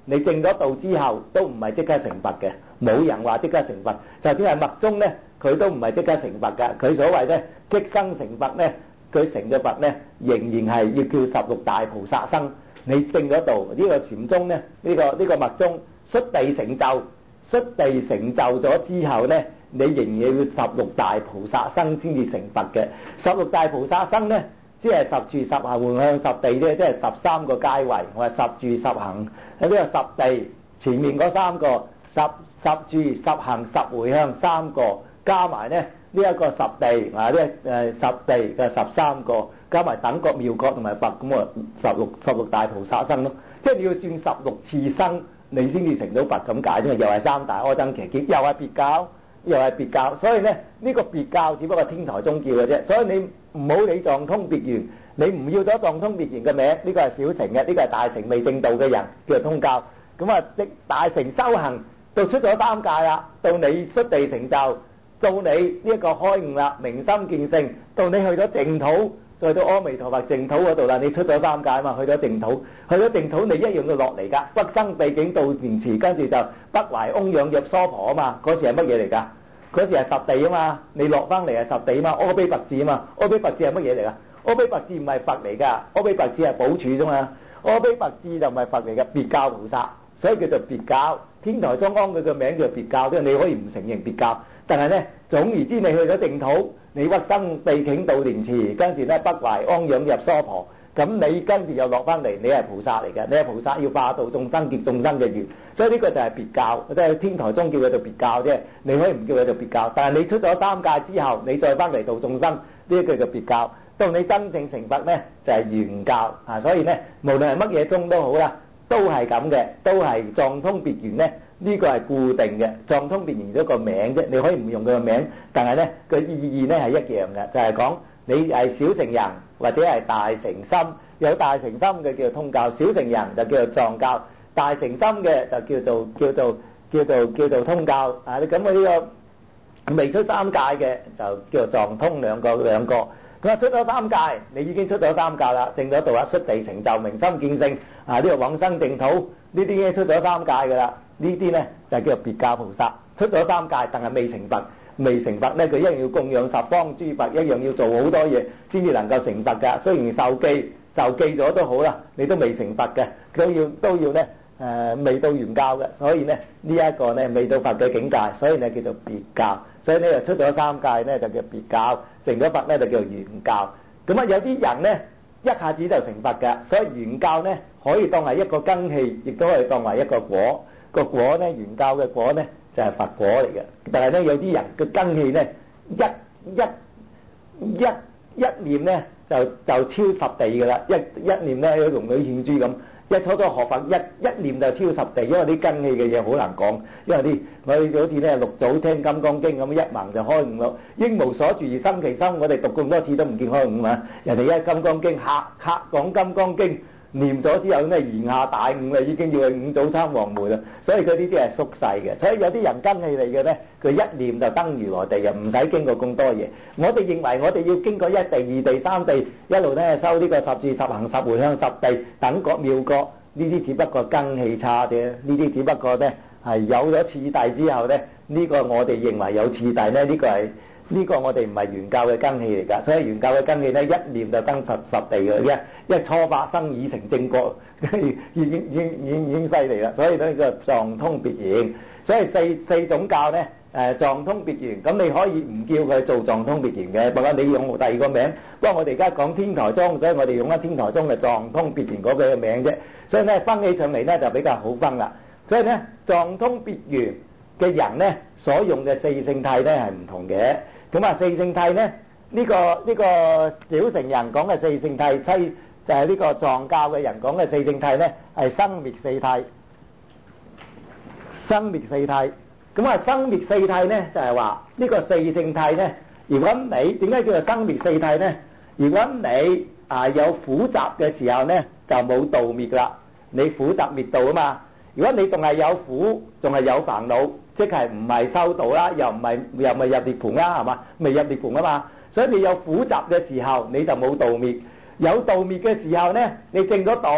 你證咗道之後都唔係即刻成佛嘅，冇人話即刻成佛。就算係密宗咧，佢都唔係即刻成佛㗎。佢所謂咧即生成佛咧，佢成咗佛咧，仍然係要叫十六大菩薩生。你證咗道，呢個禪宗咧，呢個呢個密宗xuất地成就，出地成就咗之後咧，你仍然要十六大菩薩生先至成佛嘅。十六大菩薩生咧，即係十住十行迴向十地啫，即係十三個階位。我話十住十行喺呢個十地前面嗰三個十十住十行十迴向三個，加埋咧呢一個十地啊，呢誒十地嘅十三個，加埋等覺妙覺同埋佛，咁啊十六十六大菩薩生咯。即係你要轉十六次生，你先至成到佛咁解啫嘛。又係三大阿僧祇劫，又係別教，又係別教。所以咧呢個別教只不過天台宗叫嘅啫。所以你唔好理藏通別圓，你唔要咗藏通別圓嘅名，呢個係小乘嘅，呢個係大乘未證道嘅人叫做通教。咁啊，大乘修行到出咗三界啦，到你出地成就。到你呢一個開悟啦，明心見性，到你去咗淨土，再到阿彌陀佛淨土嗰度啦，你出咗三界啊嘛，去咗淨土，去咗淨土你一樣要落嚟㗎，北生秘境到蓮池，跟住就北懷嗡養入娑婆啊嘛，嗰時係乜嘢嚟㗎？嗰時係十地啊嘛，你落翻嚟係十地啊嘛，阿鞞佛智啊嘛，阿鞞佛智係乜嘢嚟㗎？阿鞞佛智唔係佛嚟㗎，阿鞞佛智係寶柱啫嘛，阿鞞佛智就唔係佛嚟嘅，別教菩薩，所以叫做別教。天台宗安佢個名叫別教，即係你可以唔承認別教。但係咧，總而之你去咗淨土，你屈生秘境到蓮池，跟住咧北懷嗡養入娑婆，咁你跟住又落翻嚟，你係菩薩嚟嘅，你係菩薩要化度眾生，結眾生嘅緣，所以呢個就係別教，即係天台宗叫佢做別教啫，你可以唔叫佢做別教，但係你出咗三界之後，你再翻嚟度眾生，呢一句叫別教，到你真正成佛咧就係圓教啊，所以咧無論係乜嘢宗都好啦，都係咁嘅，都係藏通別圓咧。呢個係固定嘅，藏通別圓咗個名啫，你可以唔用佢個名，但係咧個意義咧係一樣嘅，就係講你係小乘人或者係大乘心，有大乘心嘅叫做通教，小乘人就叫做藏教，大乘心嘅就叫做叫做叫做叫做通教啊！咁我呢個未出三界嘅就叫做藏通兩個兩個，咁啊出咗三界，你已經出咗三界啦，證咗道啊，出地成就，明心見性啊，呢個往生淨土呢啲已經出咗三界㗎啦。呢啲咧就叫做別教菩薩，出咗三界，但係未成佛，未成佛咧，佢一樣要供養十方諸佛，一樣要做好多嘢，先至能夠成佛㗎。雖然受記受記咗都好啦，你都未成佛嘅，都要都要咧誒未到圓教嘅，所以咧呢一個咧未到佛嘅境界，所以咧叫做別教。所以咧就出咗三界咧就叫別教，成咗佛咧就叫做圓教。咁啊有啲人咧一下子就成佛嘅，所以圓教咧可以當係一個根器，亦都可以當為一個果。個果咧，圓教嘅果咧就係佛果嚟嘅，但係咧有啲人嘅根器咧一一一一念咧就就超十地㗎啦，一一念咧好似龍女獻珠咁，一初初學佛一一念就超十地，因為啲根器嘅嘢好難講，因為啲我哋好似咧六祖聽《金剛經》咁一盲就開悟咯，應無所住而生其心，我哋讀咁多次都唔見開悟嘛，人哋一《金剛經》客客講《金剛經》。念咗之後咧，言下大悟啦，已經要去五祖參黃梅啦。所以佢呢啲係縮細嘅，所以有啲人根器嚟嘅咧，佢一念就登如來地，又唔使經過咁多嘢。我哋認為我哋要經過一地、二地、三地，一路咧修呢個十住、十行、十迴向、十地等覺妙覺，呢啲只不過根器差啫。呢啲只不過咧係有咗次第之後咧，呢個我哋認為有次第咧，呢個係。呢個我哋唔係圓教嘅根器嚟㗎，所以圓教嘅根器咧一念就登十十地嘅啫，一初發生已成正覺，已經已經已經已經犀利啦。所以咧個藏通別圓，所以四四種教咧誒藏通別圓，咁你可以唔叫佢做藏通別圓嘅，或者你用第二個名。不過我哋而家講天台宗，所以我哋用翻天台宗嘅藏通別圓嗰個名啫。所以咧分起上嚟咧就比較好分啦。所以咧藏通別圓嘅人咧所用嘅四聖諦咧係唔同嘅。咁啊，四聖諦咧，呢個呢個小乘人講嘅四聖諦，西就係呢個藏教嘅人講嘅四聖諦咧，係生滅四諦。生滅四諦，咁啊，生滅四諦咧就係話呢個四聖諦咧，如果你點解叫做生滅四諦咧？如果你啊有苦集嘅時候咧，就冇道滅啦，你苦集滅道啊嘛。如果你仲係有苦，仲係有煩惱。即係唔係修道啦，又唔係又唔係入涅槃啦，係嘛？未入涅槃啊嘛，所以你有苦集嘅時候，你就冇道滅；有道滅嘅時候咧，你證咗道，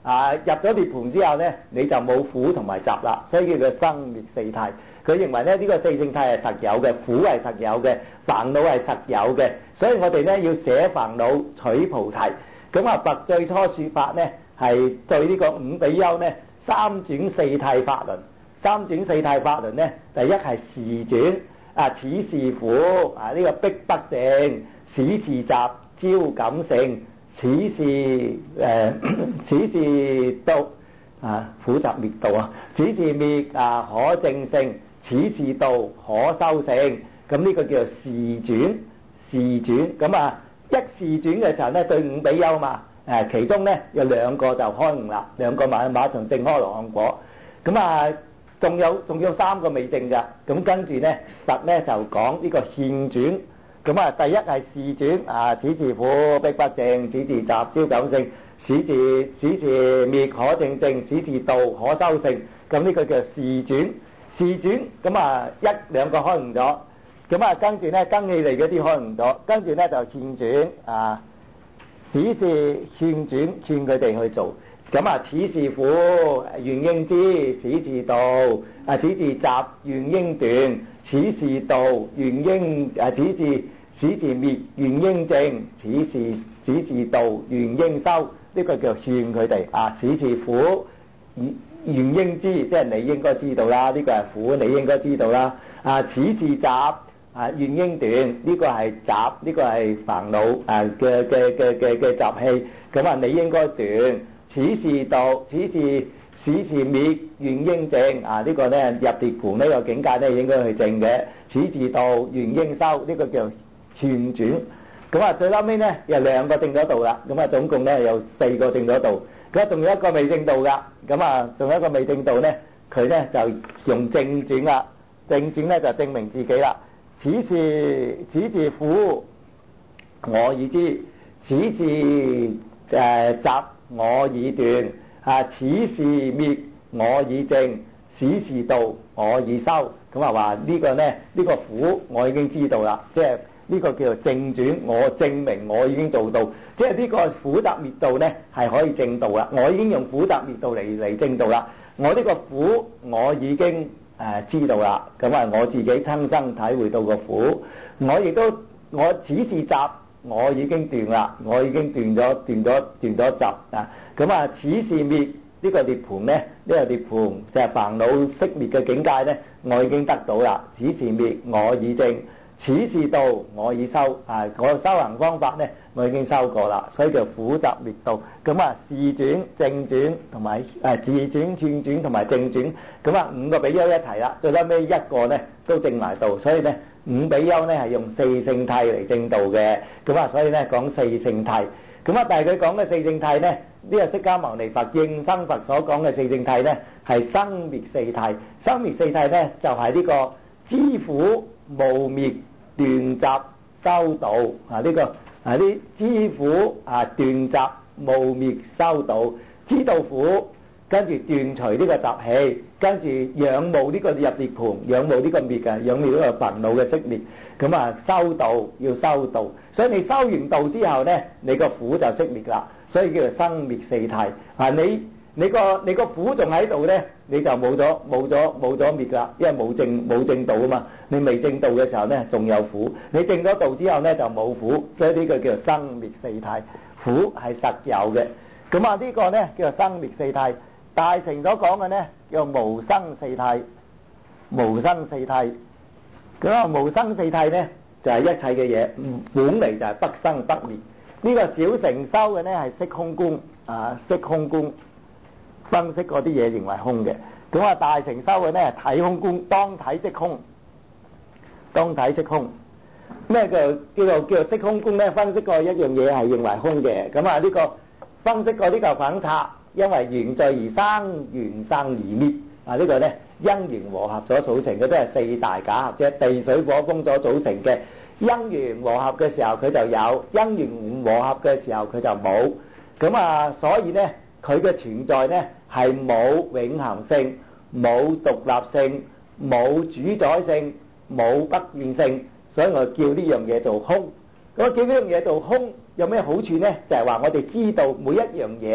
啊入咗涅槃之後咧，你就冇苦同埋集啦，所以叫做生滅四諦。佢認為咧呢個四聖諦係實有嘅，苦係實有嘅，煩惱係實有嘅，所以我哋咧要捨煩惱取菩提。咁啊，佛最初說法咧係對呢個五比丘咧三轉四諦法輪。三轉四諦法輪咧，第一係時轉啊，此是苦啊，呢、這個逼迫正，此是集招感性，此是誒、呃，此是道啊，苦集滅道啊，此是滅啊，可證性，此是道可修性。咁呢個叫做時轉，時轉咁啊，一時轉嘅時候咧，對五比丘嘛，誒，其中咧有兩個就開悟啦，兩個馬馬上證開羅漢果，咁啊。仲有仲有三個未證㗎，咁跟住咧，佛咧就講呢個現轉，咁啊第一係示轉啊，此是苦逼迫正，此是集招感性，此是此是滅可證性，此是道可修性，咁呢個叫示轉，示轉咁啊一兩個開悟咗，咁啊跟住咧跟起嚟嗰啲開悟咗，跟住咧就勸轉啊，此是勸轉勸佢哋去做。咁啊，此是苦，願應知；此是道，啊，此是集，願應斷；此是道，願應啊，此是此是滅，願應證；此是此是道，願應修。呢個叫勸佢哋啊，此是苦，願應知，即係你應該知道啦。呢個係苦，你應該知道啦。啊，此是集，啊，願應斷。呢個係集，呢個係煩惱啊嘅嘅嘅嘅嘅習氣。咁啊，你應該斷。此是道，此是此是滅，願應證啊！呢個咧入涅槃呢個境界咧應該去證嘅。此是道，願應修，呢個叫勸轉。咁啊，最嬲尾咧有兩個證咗道啦。咁啊，總共咧有四個證咗道。咁啊，仲有一個未證道噶。咁啊，仲有一個未證道咧，佢咧就用正轉啦。正轉咧就證明自己啦。此是此是苦，我已知；此是誒集。我已斷啊！此是滅，我已證；此是道，我已修。咁啊話呢個呢，呢、呢個苦我已經知道啦，即係呢個叫做正轉，我證明我已經做到，即係呢個苦集滅道呢係可以證道啦。我已經用苦集滅道嚟嚟證道啦。我呢個苦我已經誒、呃、知道啦。咁啊，我自己親身體會到個苦，我亦都我此是集。我已經斷啦，我已經斷咗斷咗斷咗集啊！咁啊，此是滅呢個涅槃咧，呢個涅槃就係煩惱熄滅嘅境界咧，我已經得到啦。此是滅，我已證；此是道，我已修啊！我修行方法咧，我已經修過啦，所以叫苦集滅道。咁啊，示轉、正轉同埋誒示轉、勸轉同埋正轉，咁啊五個比丘一齊啦，最後尾一個咧都證埋道，所以咧。五比丘咧係用四聖諦嚟證道嘅，咁啊所以咧講四聖諦，咁啊但係佢講嘅四聖諦咧，呢個釋迦牟尼佛應生佛所講嘅四聖諦咧係生滅四諦，生滅四諦咧就係呢個知苦無滅斷集修道啊，呢個啊啲知苦啊斷集無滅修道，知道苦。跟住斷除呢個習氣，跟住仰慕呢個入涅槃，仰慕呢個滅嘅，仰慕呢個煩惱嘅熄滅。咁啊，修道要修道，所以你修完道之後呢，你個苦就熄滅啦。所以叫做生滅四諦。啊，你你個你個苦仲喺度呢，你就冇咗冇咗冇咗滅啦，因為冇證冇證道啊嘛。你未證道嘅時候呢，仲有苦；你證咗道之後呢，就冇苦。所以呢個叫做生滅四諦，苦係實有嘅。咁啊，呢個呢叫做生滅四諦。大乘所講嘅呢叫無生四諦，無生四諦。咁啊，無生四諦呢就係、是、一切嘅嘢，本嚟就係不生不滅。呢、這個小乘修嘅呢係色空觀啊，色空觀分析嗰啲嘢認為空嘅。咁啊，大乘修嘅呢係體空觀，當體即空，當體即空。咩叫叫做叫做色空觀呢？分析過一樣嘢係認為空嘅。咁啊，呢個分析過呢嚿粉刷。因為緣聚而生，緣生而滅啊！呢個呢因緣和合所組成嘅，都係四大假合，即係地水火風所組成嘅。因緣和合嘅時候佢就有，因緣唔和合嘅時候佢就冇。咁啊，所以呢佢嘅存在呢係冇永恆性、冇獨立性、冇主宰性、冇不變性，所以我叫呢樣嘢做空。咁叫呢樣嘢做空有咩好處呢？就係話我哋知道每一樣嘢。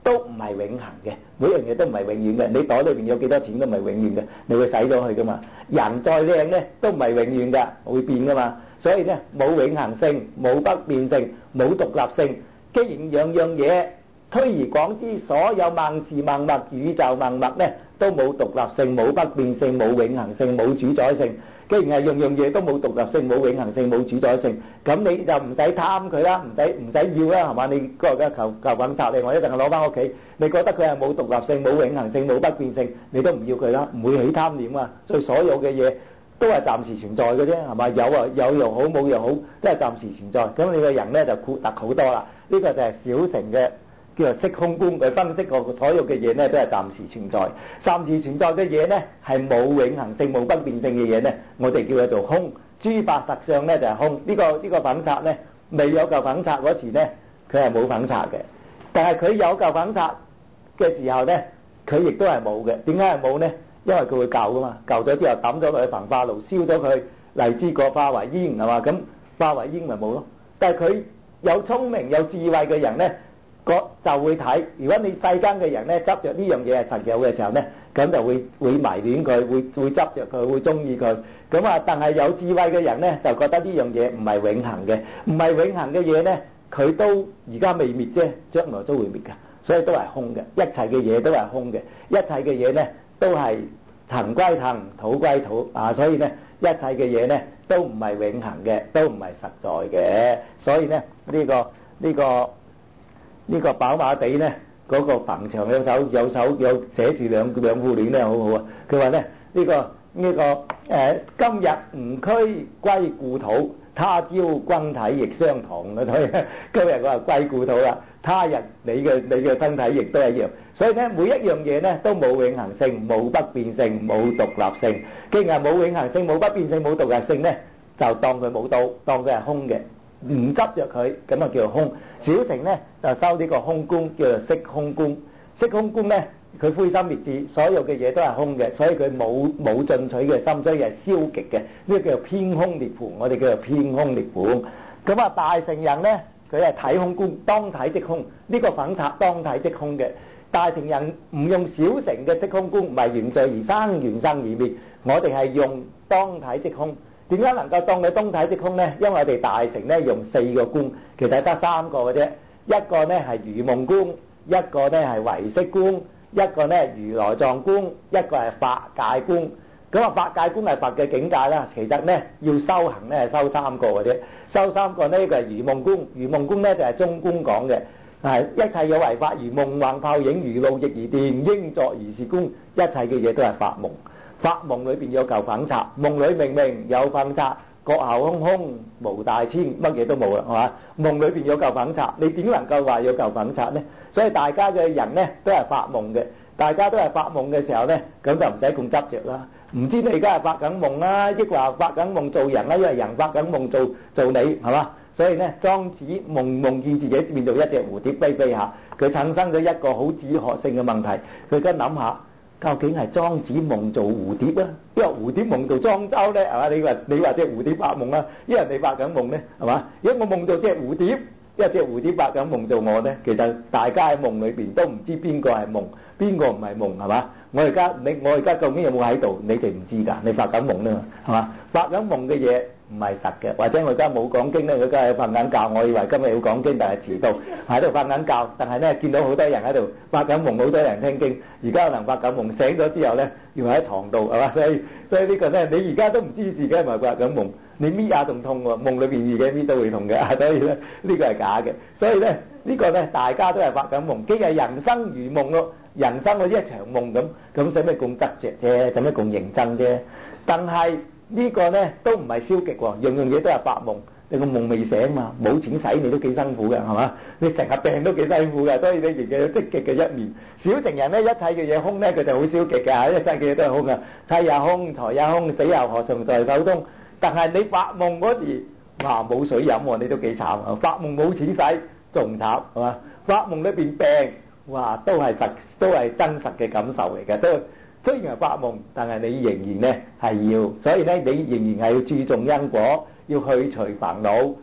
都唔係永恆嘅，每樣嘢都唔係永遠嘅。你袋裏邊有幾多錢都唔係永遠嘅，你會使咗佢噶嘛。人再靚咧都唔係永遠㗎，會變噶嘛。所以咧冇永恆性，冇不變性，冇獨立性。既然樣樣嘢推而廣之，所有萬事萬物、宇宙萬物咧都冇獨立性、冇不變性、冇永恆性、冇主宰性。既然係樣樣嘢都冇獨立性、冇永恆性、冇主宰性，咁你就唔使貪佢啦，唔使唔使要啦，係嘛？你嗰個求求揾拆你，我一定係攞翻屋企。你覺得佢係冇獨立性、冇永恆性、冇不變性，你都唔要佢啦，唔會起貪念啊。所以所有嘅嘢都係暫時存在嘅啫，係嘛？有啊有又好，冇又好，都係暫時存在。咁你個人咧就豁達好多啦。呢個就係小乘嘅叫做色空觀，佢分析過所有嘅嘢咧都係暫時存在。暫時存在嘅嘢咧係冇永恆性、冇不變性嘅嘢咧，我哋叫佢做空。諸法實相咧就係空。呢個呢個粉刷咧未有嚿粉刷嗰時咧，佢係冇粉刷嘅。但係佢有嚿粉刷嘅時候咧，佢亦都係冇嘅。點解係冇咧？因為佢會舊噶嘛，舊咗之後抌咗落去焚化爐，燒咗佢，荔枝果化為煙，係嘛？咁化為煙咪冇咯。但係佢有聰明有智慧嘅人咧，個就會睇。如果你世間嘅人咧執着呢樣嘢係實有嘅時候咧，咁就會會迷戀佢，會會執着佢，會中意佢。咁啊，但係有智慧嘅人咧就覺得呢樣嘢唔係永恆嘅，唔係永恆嘅嘢咧，佢都而家未滅啫，將來都會滅㗎，所以都係空嘅。一切嘅嘢都係空嘅，一切嘅嘢咧都係塵歸塵，土歸土啊！所以咧，一切嘅嘢咧都唔係永恆嘅，都唔係實在嘅。所以咧，呢個呢個呢個跑馬地咧嗰個墳場有手有手有寫住兩兩副聯咧，好好啊！佢話咧呢個呢個誒今日吾軀歸故土，他朝君體亦相同啊！所以今日我話歸故土啦，他日你嘅你嘅身體亦都一樣。所以咧，每一樣嘢咧都冇永恆性、冇不變性、冇獨立性。既然係冇永恆性、冇不變性、冇獨立性咧，就當佢冇到，當佢係空嘅，唔執着佢，咁啊叫做空。小乘咧就修呢個空觀，叫做色空觀。色空觀咧，佢灰心滅智，所有嘅嘢都係空嘅，所以佢冇冇進取嘅心，所以係消極嘅。呢個叫做偏空涅槃，我哋叫做偏空涅槃。咁啊，大乘人咧，佢係體空觀，當體即空。呢個粉刷當體即空嘅。大乘人唔用小乘嘅色空觀，唔係緣聚而生，緣生而滅。我哋係用當體即空。點解能夠當佢當體即空呢？因為我哋大乘咧用四個觀，其實得三個嘅啫。一個咧係如夢觀，一個咧係唯識觀，一個咧如來藏觀，一個係法界觀。咁啊，法界觀係佛嘅境界啦。其實咧要修行咧係修三個嘅啫。修三個呢，呢個係如夢觀，如夢觀咧就係中觀講嘅。係一切有為法，如夢幻泡影，如露亦如電，應作如是觀。一切嘅嘢都係法夢，法夢裏邊有嚿粉刷，夢裏明明有粉刷，覺後空空無大千，乜嘢都冇啦，係嘛？夢裏邊有嚿粉刷，你點能夠話有嚿粉刷呢？所以大家嘅人呢都係發夢嘅，大家都係發夢嘅時候呢，咁就唔使咁執着啦。唔知你而家係發緊夢啦，抑或發緊夢做人啦，因為人發緊夢做做你，係嘛？所以咧，莊子夢夢見自己變做一隻蝴蝶飛飛下，佢產生咗一個好哲學性嘅問題。佢而家諗下，究竟係莊子夢做蝴蝶啊，因為蝴蝶夢做莊周咧，係嘛？你話你話隻蝴蝶發夢啦，因為你發緊夢咧，係嘛？如果我夢做隻蝴蝶，因為隻蝴蝶發緊夢做我咧，其實大家喺夢裏邊都唔知邊個係夢，邊個唔係夢，係嘛？我而家你我而家究竟有冇喺度？你哋唔知㗎，你發緊夢啦嘛，係嘛？發緊夢嘅嘢唔係實嘅，或者我而家冇講經咧，我而家係瞓緊覺，我以為今日要講經，但係遲到喺度瞓緊覺，但係咧見到好多人喺度發緊夢，好多人聽經，而家可能發緊夢醒咗之後咧，要喺牀度係嘛？所以所以呢個咧，你而家都唔知自己係咪發緊夢，你搣下仲痛喎，夢裏邊自己搣都會痛嘅，所以咧呢個係假嘅，所以咧呢個咧大家都係發緊夢，既係人生如夢咯。人生好似一場夢咁，咁使咩咁執着啫？使咩咁認真啫？但係呢個咧都唔係消極喎，樣樣嘢都係發夢。你個夢未醒嘛，冇錢使你都幾辛苦嘅，係嘛？你成日病都幾辛苦嘅，所以你仍然有積極嘅一面。小乘人咧一睇嘅嘢空咧，佢就好消極嘅，一切嘅嘢都係空嘅，妻也空，財也空，死又何嘗在手中？但係你發夢嗰時，哇冇水飲喎，你都幾慘啊！發夢冇錢使，仲慘係嘛？發夢裏邊病。哇，都係實，都係真實嘅感受嚟嘅。都雖然係發夢，但係你仍然咧係要，所以咧你仍然係要注重因果，要去除煩惱，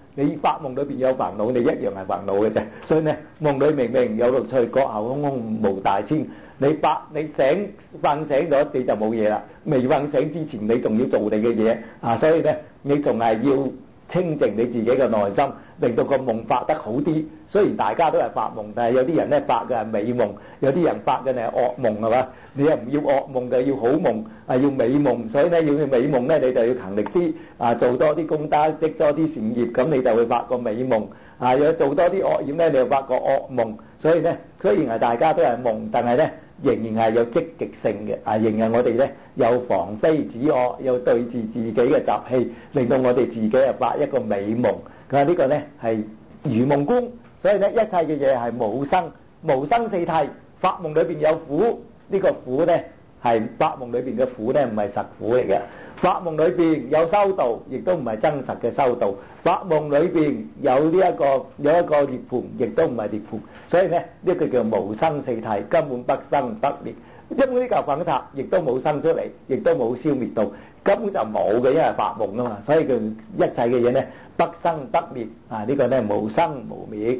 你發夢裏邊有煩惱，你一樣係煩惱嘅啫。所以咧，夢裏明明有樂趣，覺後空空無大千。你發你醒瞓醒咗你就冇嘢啦，未瞓醒之前你仲要做你嘅嘢啊！所以咧，你仲係要清淨你自己嘅內心，令到個夢發得好啲。雖然大家都係發夢，但係有啲人咧發嘅係美夢，有啲人發嘅係惡夢，係嘛？你又唔要惡夢嘅，要好夢，係要美夢。所以咧，要去美夢咧，你就要勤力啲啊，做多啲功德，積多啲善業，咁你就會發個美夢啊！要做多啲惡業咧，你就發個惡夢。所以咧，雖然係大家都係夢，但係咧，仍然係有積極性嘅啊！仍然我哋咧有防非止惡，有對治自己嘅習氣，令到我哋自己啊發一個美夢。佢話呢個咧係如夢觀，所以咧一切嘅嘢係無生無生四諦。發夢裏邊有苦，呢個苦咧係發夢裏邊嘅苦咧唔係實苦嚟嘅。發夢裏邊有修道，亦都唔係真實嘅修道。發夢裏邊有呢一個有一個涅槃，亦都唔係涅槃。所以咧呢個叫無生四諦，根本不生不滅。因為呢嚿粉塵亦都冇生出嚟，亦都冇消滅到，根本就冇嘅，因為發夢啊嘛。所以佢一切嘅嘢咧不生不滅啊！呢個咧無生無滅。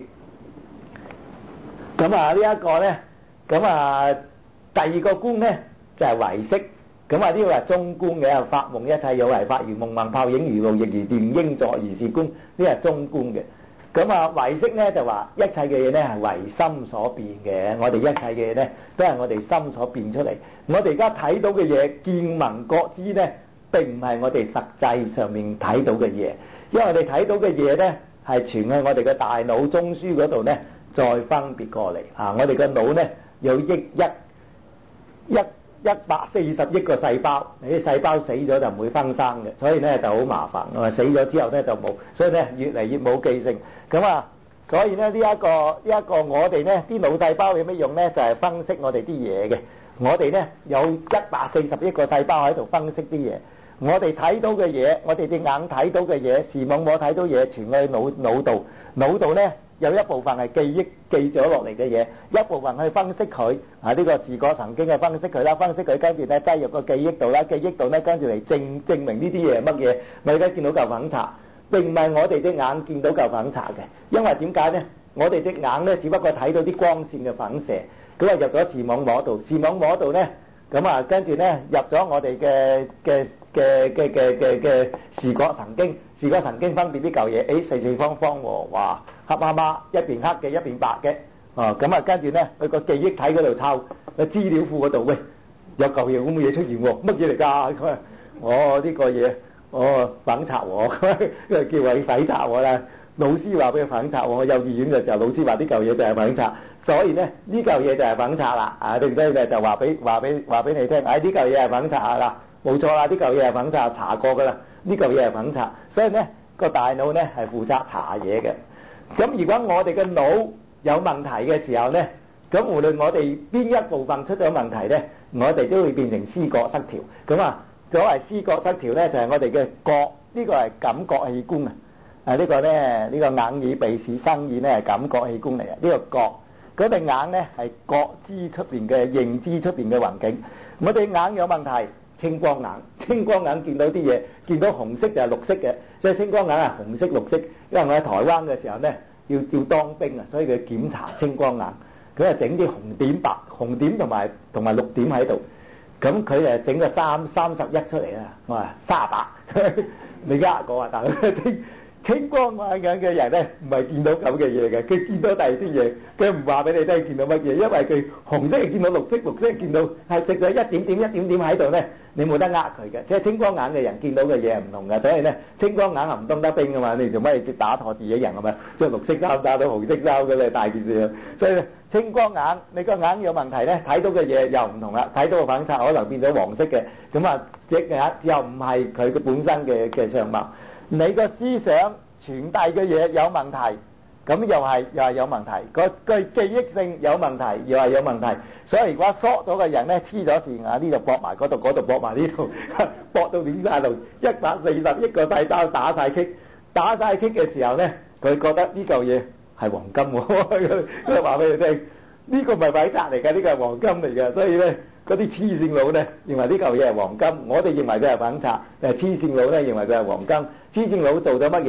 咁啊呢一個咧，咁啊第二個觀咧就係唯識。咁啊呢個係中觀嘅，發夢一切有為法，如夢幻泡影，如露亦如電，應作如是觀，呢係中觀嘅。咁啊唯識咧就話一切嘅嘢咧係唯心所變嘅，我哋一切嘅嘢咧都係我哋心所變出嚟。我哋而家睇到嘅嘢，見聞覺知咧並唔係我哋實際上面睇到嘅嘢，因為我哋睇到嘅嘢咧係存喺我哋嘅大腦中樞嗰度咧再分別過嚟啊！我哋嘅腦咧有億一一一百四十億個細胞，你啲細胞死咗就唔會分生嘅，所以咧就好麻煩。我話死咗之後咧就冇，所以咧越嚟越冇記性。咁啊，所以咧呢一個呢一個我哋咧啲腦細胞有咩用咧？就係分析我哋啲嘢嘅。我哋咧有一百四十億個細胞喺度分析啲嘢。我哋睇到嘅嘢，我哋隻眼睇到嘅嘢，視網膜睇到嘢，傳去腦腦度，腦度咧有一部分係記憶記咗落嚟嘅嘢，一部分去分析佢啊，呢個視覺神經去分析佢啦，分析佢跟住咧擠入個記憶度啦，記憶度咧跟住嚟證證明呢啲嘢係乜嘢。我而家見到嚿粉茶，並唔係我哋隻眼見到嚿粉茶嘅，因為點解咧？我哋隻眼咧只不過睇到啲光線嘅反射，咁啊入咗視網膜度，視網膜度咧咁啊跟住咧入咗我哋嘅嘅嘅嘅嘅嘅嘅視覺神經，視覺神經分別啲嚿嘢，誒四四方方喎，哇黑麻麻，一邊黑嘅一邊白嘅，哦咁啊跟住咧去個記憶體嗰度抄，個資料庫嗰度，喂有嚿嘢咁嘅嘢出現喎，乜嘢嚟㗎？咁啊，哦呢個嘢，哦粉刷喎，因為叫佢洗刷喎啦。老師話俾佢粉刷喎，我幼稚園嘅時候老師話呢嚿嘢就係粉刷，所以咧呢嚿嘢就係粉刷啦，啊對唔對？就話俾話俾話俾你聽，哎呢嚿嘢係粉刷啦，冇錯啦，呢嚿嘢係粉刷，查過㗎啦，呢嚿嘢係粉刷，所以咧個大腦咧係負責查嘢嘅。咁如果我哋嘅腦有問題嘅時候咧，咁無論我哋邊一部分出咗問題咧，我哋都會變成思覺失調。咁啊，所謂思覺失調咧，就係我哋嘅覺，呢個係感覺器官啊。啊呢個咧，呢個眼耳鼻舌身意咧係感覺器官嚟嘅。呢個覺，嗰對眼咧係覺知出邊嘅認知出邊嘅環境。我哋眼有問題，青光眼，青光眼見到啲嘢，見到紅色就係綠色嘅，所以青光眼係紅色綠色。因為我喺台灣嘅時候咧，要要當兵啊，所以佢檢查青光眼，佢係整啲紅點白紅點同埋同埋綠點喺度，咁佢誒整個三三十一出嚟啊！我話三十八，你呃我啊，大佬青青光眼嘅人咧唔係見到咁嘅嘢嘅，佢見到第二啲嘢，佢唔話俾你聽見到乜嘢，因為佢紅色係見到綠色，綠色係見到係直咗一點點一點點喺度咧，你冇得呃佢嘅。即係青光眼嘅人見到嘅嘢係唔同嘅，所以咧青光眼係唔當得兵㗎嘛，你做乜嘢打錯自己人係咪？將綠色衫打到紅色衫嘅咧大件事啊！所以青光眼你個眼有問題咧，睇到嘅嘢又唔同啦，睇到個粉刷可能變咗黃色嘅，咁啊隻眼又唔係佢嘅本身嘅嘅相貌。你個思想傳遞嘅嘢有問題，咁又係又係有問題。個個記憶性有問題，又係有問題。所以如果縮咗嘅人咧，黐咗線啊，呢度駁埋嗰度，嗰度駁埋呢度，駁到亂晒路，一百四十億個細胞打晒棘，打晒棘嘅時候咧，佢覺得呢嚿嘢係黃金喎，佢話俾你聽，呢個唔係偉達嚟㗎，呢個係黃金嚟㗎，所以咧。嗰啲黐線佬咧認為呢嚿嘢係黃金，我哋認為佢係粉刷。誒黐線佬咧認為佢係黃金。黐線佬做咗乜嘢咧？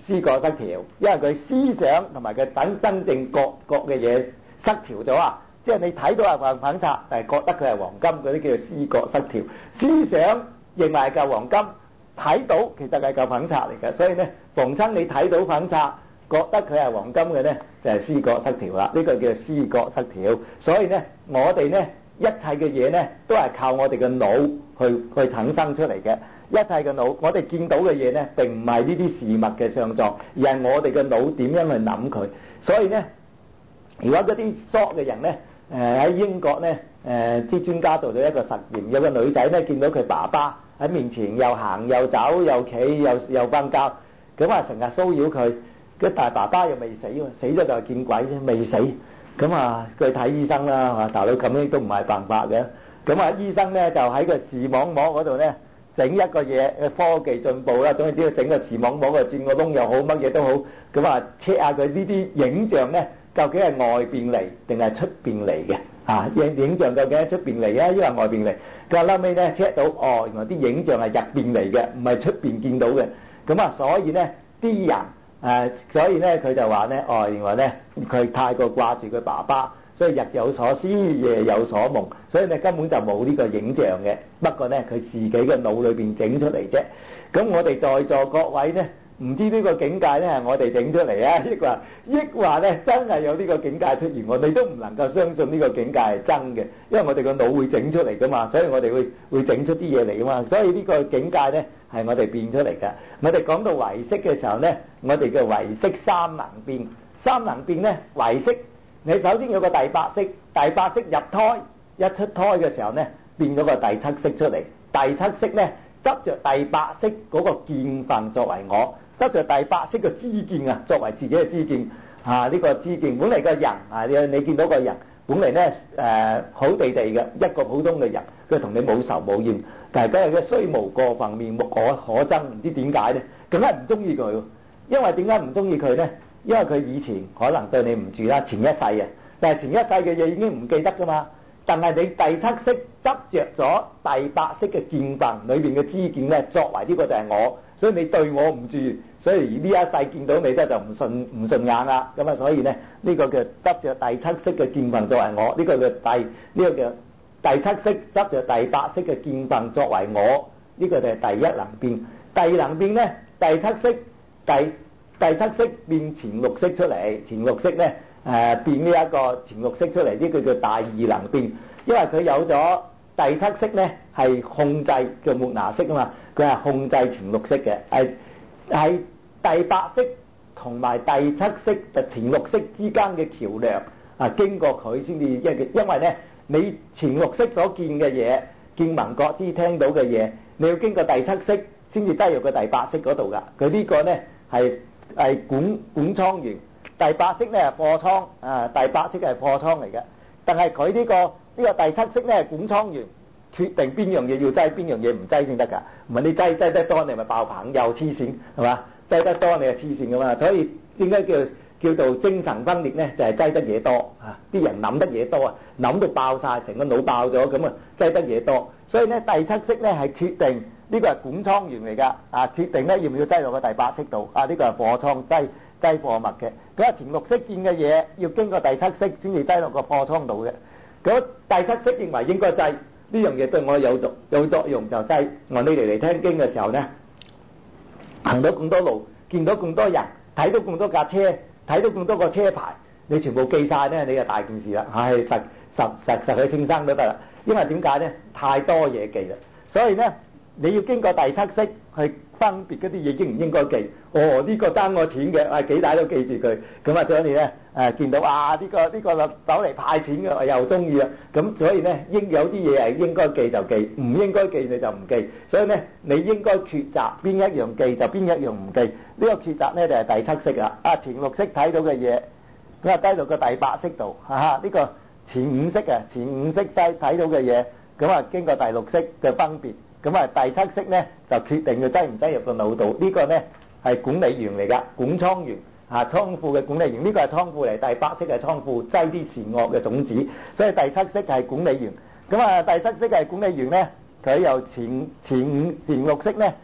思覺失調，因為佢思想同埋佢等真正覺覺嘅嘢失調咗啊！即係你睇到係黃粉擦，但係覺得佢係黃金，嗰啲叫做思覺失調。思想認為係嚿黃金，睇到其實係嚿粉擦嚟嘅，所以咧逢親你睇到粉擦，覺得佢係黃金嘅咧，就係思覺失調啦。呢個叫做思覺失調。所以咧，我哋咧一切嘅嘢咧，都係靠我哋嘅腦去去產生出嚟嘅。一切嘅腦，我哋見到嘅嘢咧，並唔係呢啲事物嘅相狀，而係我哋嘅腦點樣去諗佢。所以咧，如果嗰啲索嘅人咧，誒喺英國咧，誒啲專家做咗一個實驗，有個女仔咧見到佢爸爸喺面前又行又走又企又又瞓覺，咁啊成日騷擾佢，咁但係爸爸又未死喎，死咗就係見鬼啫，未死，咁啊佢睇醫生啦，話大佬咁樣都唔係辦法嘅，咁啊醫生咧就喺個視網膜嗰度咧整一個嘢，科技進步啦，總之整個視網膜啊轉個窿又好，乜嘢都好，咁啊 check 下佢呢啲影像咧。究竟係外邊嚟定係出邊嚟嘅？啊，影影像究竟係出邊嚟啊，抑或外邊嚟？佢後尾咧 check 到，哦，原來啲影像係入邊嚟嘅，唔係出邊見到嘅。咁啊，所以咧啲人誒，所以咧佢就話咧，哦，原來咧佢太過掛住佢爸爸，所以日有所思，夜有所夢，所以咧根本就冇呢個影像嘅。不過咧佢自己嘅腦裏邊整出嚟啫。咁我哋在座各位咧。唔知呢個境界咧係我哋整出嚟啊，抑或抑或咧真係有呢個境界出現，我哋都唔能夠相信呢個境界係真嘅，因為我哋個腦會整出嚟噶嘛，所以我哋會會整出啲嘢嚟噶嘛，所以呢個境界咧係我哋變出嚟嘅。我哋講到唯識嘅時候咧，我哋嘅唯識三能變，三能變咧唯識，你首先有個第八識，第八識入胎，一出胎嘅時候咧變咗個第七識出嚟，第七識咧執著第八識嗰個見分作為我。執著第八識嘅知見啊，作為自己嘅知見啊，呢個知見本嚟個人啊，你你見到個人本嚟咧誒好地地嘅一個普通嘅人，佢同你冇仇冇怨，但係佢係雖無過分，面目可可憎，唔知點解咧，更加唔中意佢。因為點解唔中意佢咧？因為佢以前可能對你唔住啦，前一世啊，但係前一世嘅嘢已經唔記得噶嘛。但係你第七識執著咗第八識嘅見分裏邊嘅知見咧，作為呢個就係我。所以你對我唔住，所以呢一世見到你咧就唔順唔順眼啦。咁啊，所以咧呢個叫執著第七識嘅見分作為我，呢個叫第呢個叫第七識執著第八識嘅見分作為我，呢個就係第一能變。第二能變咧，第七識第第七識變前六識出嚟，前六識咧誒變呢一個前六識出嚟，呢個叫第二能變，因為佢有咗。第七識咧係控制叫末那識啊嘛，佢係控制前六識嘅，係係第八識同埋第七識嘅前六識之間嘅橋梁啊，經過佢先至，因為因為咧你前六識所見嘅嘢，見聞覺知聽到嘅嘢，你要經過第七識先至擠入個第八識嗰度噶。佢呢個咧係係管管倉源，第八識咧係貨倉啊，第八識係貨倉嚟嘅，但係佢呢個。呢個第七識咧係管倉員，決定邊樣嘢要擠，邊樣嘢唔擠先得㗎。唔係你擠擠得多，你咪爆棚又黐線，係嘛？擠得多你係黐線㗎嘛。所以點解叫叫做精神分裂咧？就係擠得嘢多啊！啲人諗得嘢多啊，諗到爆曬，成個腦爆咗咁啊，擠得嘢多。所以咧第七識咧係決定呢個係管倉員嚟㗎啊！決定咧要唔要擠落個第八識度啊？呢個係貨倉擠擠貨物嘅。咁啊前六識見嘅嘢要經過第七識先至擠落個貨倉度嘅。咁第七識認為應該擠呢樣嘢對我有作有作用就擠。我你哋嚟聽經嘅時候咧，行到咁多路，見到咁多人，睇到咁多架車，睇到咁多個車牌，你全部記曬咧，你就大件事啦。唉，實實實實去清生都得啦。因為點解咧？太多嘢記啦，所以咧你要經過第七識去分別嗰啲嘢應唔應該記。哦，呢個爭我錢嘅，啊幾大都記住佢。咁啊，所以咧誒見到啊呢個呢個走嚟派錢嘅，我又中意啦。咁所以咧應有啲嘢係應該記就記，唔應該記你就唔記。所以咧你應該抉擇邊一樣記就邊一樣唔記。呢個抉擇咧就係第七識啦。啊前六識睇到嘅嘢，咁啊低到個第八識度，哈哈呢個前五識啊前五識睇睇到嘅嘢，咁啊經過第六識嘅分別，咁啊第七識咧就決定要擠唔擠入個腦度。呢個咧係管理員嚟㗎，管倉員啊，倉庫嘅管理員。呢個係倉庫嚟，第八識係倉庫，擠啲善惡嘅種子。所以第七識係管理員。咁啊，第七識係管理員咧，佢由前前五前六識咧，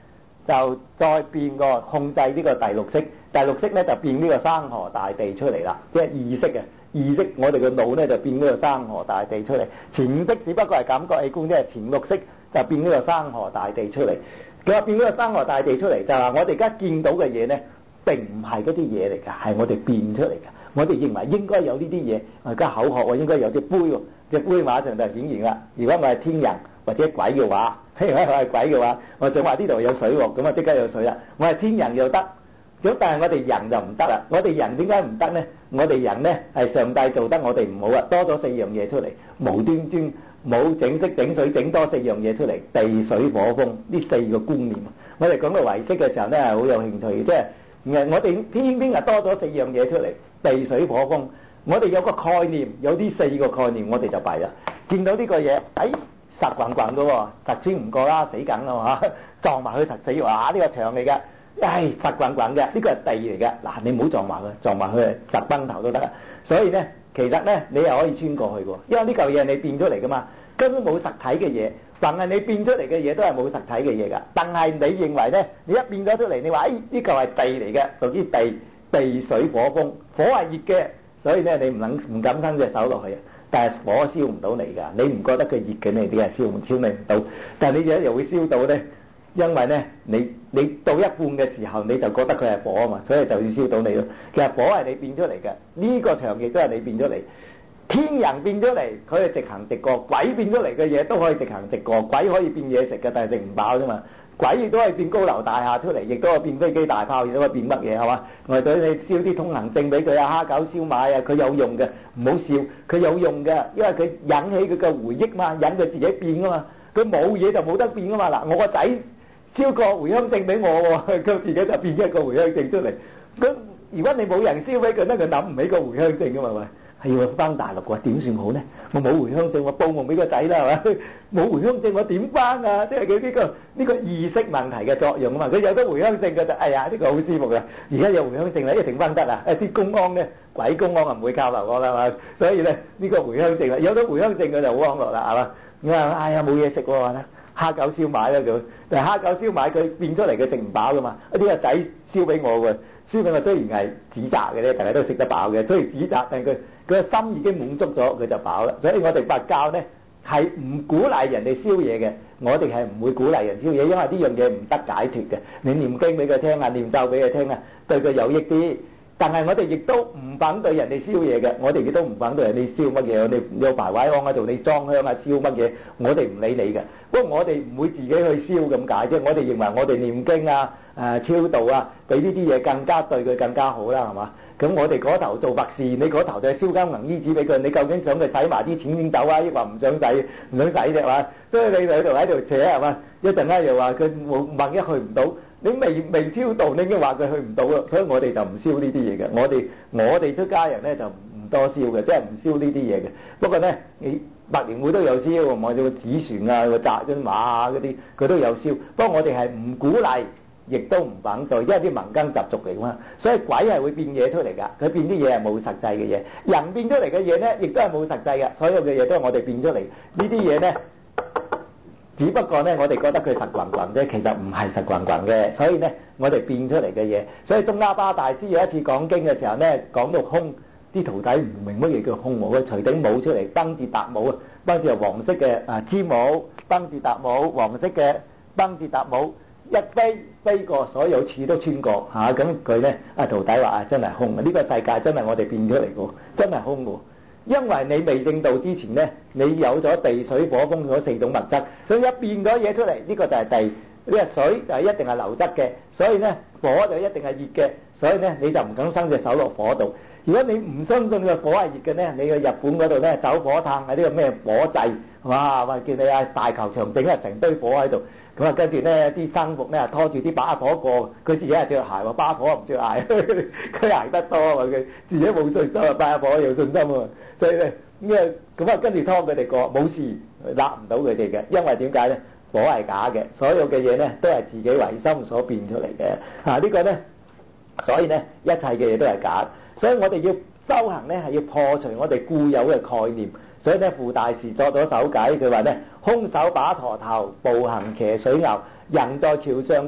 就再變個控制呢個第六識，第六識咧就變呢個生河大地出嚟啦，即係意識啊，意識我哋嘅腦咧就變呢個生河大地出嚟，前五識只不過係感覺器官，即係前六識就變呢個生河大地出嚟。佢話變呢個生河大地出嚟，就係話我哋而家見到嘅嘢咧，並唔係嗰啲嘢嚟㗎，係我哋變出嚟㗎。我哋認為應該有呢啲嘢，我而家口渴喎，應該有隻杯喎，隻杯馬上就顯現啦。如果我係天人或者鬼嘅話，如果我係鬼嘅話，我想話呢度有水喎，咁啊即刻有水啦。我係天人又得，咁但係我哋人就唔得啦。我哋人點解唔得咧？我哋人咧係上帝做得我哋唔好啊，多咗四樣嘢出嚟，無端端冇整色整水整多四樣嘢出嚟，地水火風呢四個觀念。我哋講到唯識嘅時候咧係好有興趣，即係我哋偏偏係多咗四樣嘢出嚟。地水火風，我哋有個概念，有啲四個概念，我哋就弊啦。見到呢個嘢，哎，實滾滾嘅喎，實穿唔過啦，死梗啦嚇，撞埋佢實死，哇！呢個牆嚟嘅，哎，實滾滾嘅，呢個係地嚟嘅。嗱，你唔好撞埋佢，撞埋佢實崩頭都得啊。所以咧，其實咧，你又可以穿過去嘅，因為呢嚿嘢係你變出嚟噶嘛，根本冇實體嘅嘢，凡係你變出嚟嘅嘢都係冇實體嘅嘢㗎。但係你認為咧，你一變咗出嚟，你話哎呢嚿係地嚟嘅，屬於地。地水火風，火係熱嘅，所以咧你唔能唔敢伸隻手落去，但係火燒唔到你㗎，你唔覺得佢熱嘅，你點係燒唔燒你唔到？但係你又又會燒到咧，因為咧你你到一半嘅時候你就覺得佢係火啊嘛，所以就要燒到你咯。其實火係你變出嚟嘅，呢個場亦都係你變出嚟。天人變出嚟，佢係直行直過；鬼變出嚟嘅嘢都可以直行直過。鬼可以變嘢食嘅，但係食唔飽啫嘛。鬼亦都係變高樓大廈出嚟，亦都係變飛機大炮，亦都係變乜嘢係嘛？我哋對你燒啲通行證俾佢啊，蝦餃燒賣啊，佢有用嘅，唔好笑，佢有用嘅，因為佢引起佢嘅回憶嘛，引佢自己變啊嘛。佢冇嘢就冇得變啊嘛。嗱，我個仔燒個回鄉證俾我喎，佢自己就變一個回鄉證出嚟。咁如果你冇人燒俾佢咧，佢諗唔起個回鄉證噶嘛？係要翻大陸嘅話點算好咧？我冇回鄉證，我報夢俾個仔啦，係嘛？冇回鄉證，我點翻啊？即係佢呢個呢個意識問題嘅作用啊嘛。佢有得回鄉證嘅就，哎呀呢個好舒服嘅。而家有回鄉證啦，一定翻得啦。誒啲公安咧，鬼公安啊唔會交流我啦嘛。所以咧呢個回鄉證啦，有得回鄉證佢就好安樂啦，係嘛？我話哎呀冇嘢食喎，蝦餃燒賣啦咁。但係蝦餃燒賣佢變出嚟佢食唔飽噶嘛。一啲個仔燒俾我嘅，燒俾我雖然係指責嘅咧，大家都食得飽嘅，雖然指責但係佢。佢個心已經滿足咗，佢就飽啦。所以我哋佛教咧係唔鼓勵人哋燒嘢嘅，我哋係唔會鼓勵人燒嘢，因為呢樣嘢唔得解脫嘅。你念經俾佢聽啊，念咒俾佢聽啊，對佢有益啲。但係我哋亦都唔反對人哋燒嘢嘅，我哋亦都唔反對人哋燒乜嘢。你有排位喺度，你裝香啊，燒乜嘢，我哋唔理你嘅。不過我哋唔會自己去燒咁解啫。我哋認為我哋念經啊、誒超度啊，比呢啲嘢更加對佢更加好啦，係嘛？咁我哋嗰頭做白事，你嗰頭就係燒金銀衣紙俾佢，你究竟想佢使埋啲錢先走啊？抑或唔想使，唔想使啫嘛？所以你喺度喺度扯係嘛？一陣間又話佢冇萬一去唔到，你未未超度，你已經話佢去唔到啦。所以我哋就唔燒呢啲嘢嘅，我哋我哋出家人咧就唔多燒嘅，即係唔燒呢啲嘢嘅。不過咧，你百年會都有燒，我哋個紙船啊、個紮嗰啲馬啊嗰啲，佢都有燒。不過我哋係唔鼓勵。亦都唔反對，因為啲民間習俗嚟嘛，所以鬼係會變嘢出嚟㗎。佢變啲嘢係冇實際嘅嘢，人變出嚟嘅嘢咧，亦都係冇實際嘅。所有嘅嘢都係我哋變出嚟。呢啲嘢咧，只不過咧，我哋覺得佢實滾滾啫，其實唔係實滾滾嘅。所以咧，我哋變出嚟嘅嘢。所以宗喀巴大師有一次講經嘅時候咧，講到空，啲徒弟唔明乜嘢叫空喎，佢除頂帽出嚟，登字達帽啊，登字係黃色嘅啊尖帽，登字達帽，黃色嘅登字達帽。一飛飛過，所有刺都穿過嚇，咁佢咧啊徒弟話啊真係空啊！呢個世界真係我哋變出嚟嘅，真係空嘅。因為你未證道之前咧，你有咗地水火風嗰四種物質，所以一變咗嘢出嚟，呢個就係地，呢個水就係一定係流質嘅，所以咧火就一定係熱嘅，所以咧你就唔敢伸隻手落火度。如果你唔相信個火係熱嘅咧，你去日本嗰度咧走火炭喺呢個咩火祭，哇！話見你啊大球場整啊成堆火喺度。咁啊，跟住咧啲生僕咧拖住啲把火過，佢自己係着鞋喎，把火唔着鞋，佢行得多啊嘛，佢自己冇信心啊，把火有信心喎，所以咧咁啊，咁啊跟住拖佢哋過，冇事，揦唔到佢哋嘅，因為點解咧？火係假嘅，所有嘅嘢咧都係自己唯心所變出嚟嘅，啊呢個咧，所以咧一切嘅嘢都係假，所以我哋要修行咧係要破除我哋固有嘅概念。所以咧，傅大士作咗首偈，佢話咧：空手把駝頭，步行騎水牛。人在橋上過，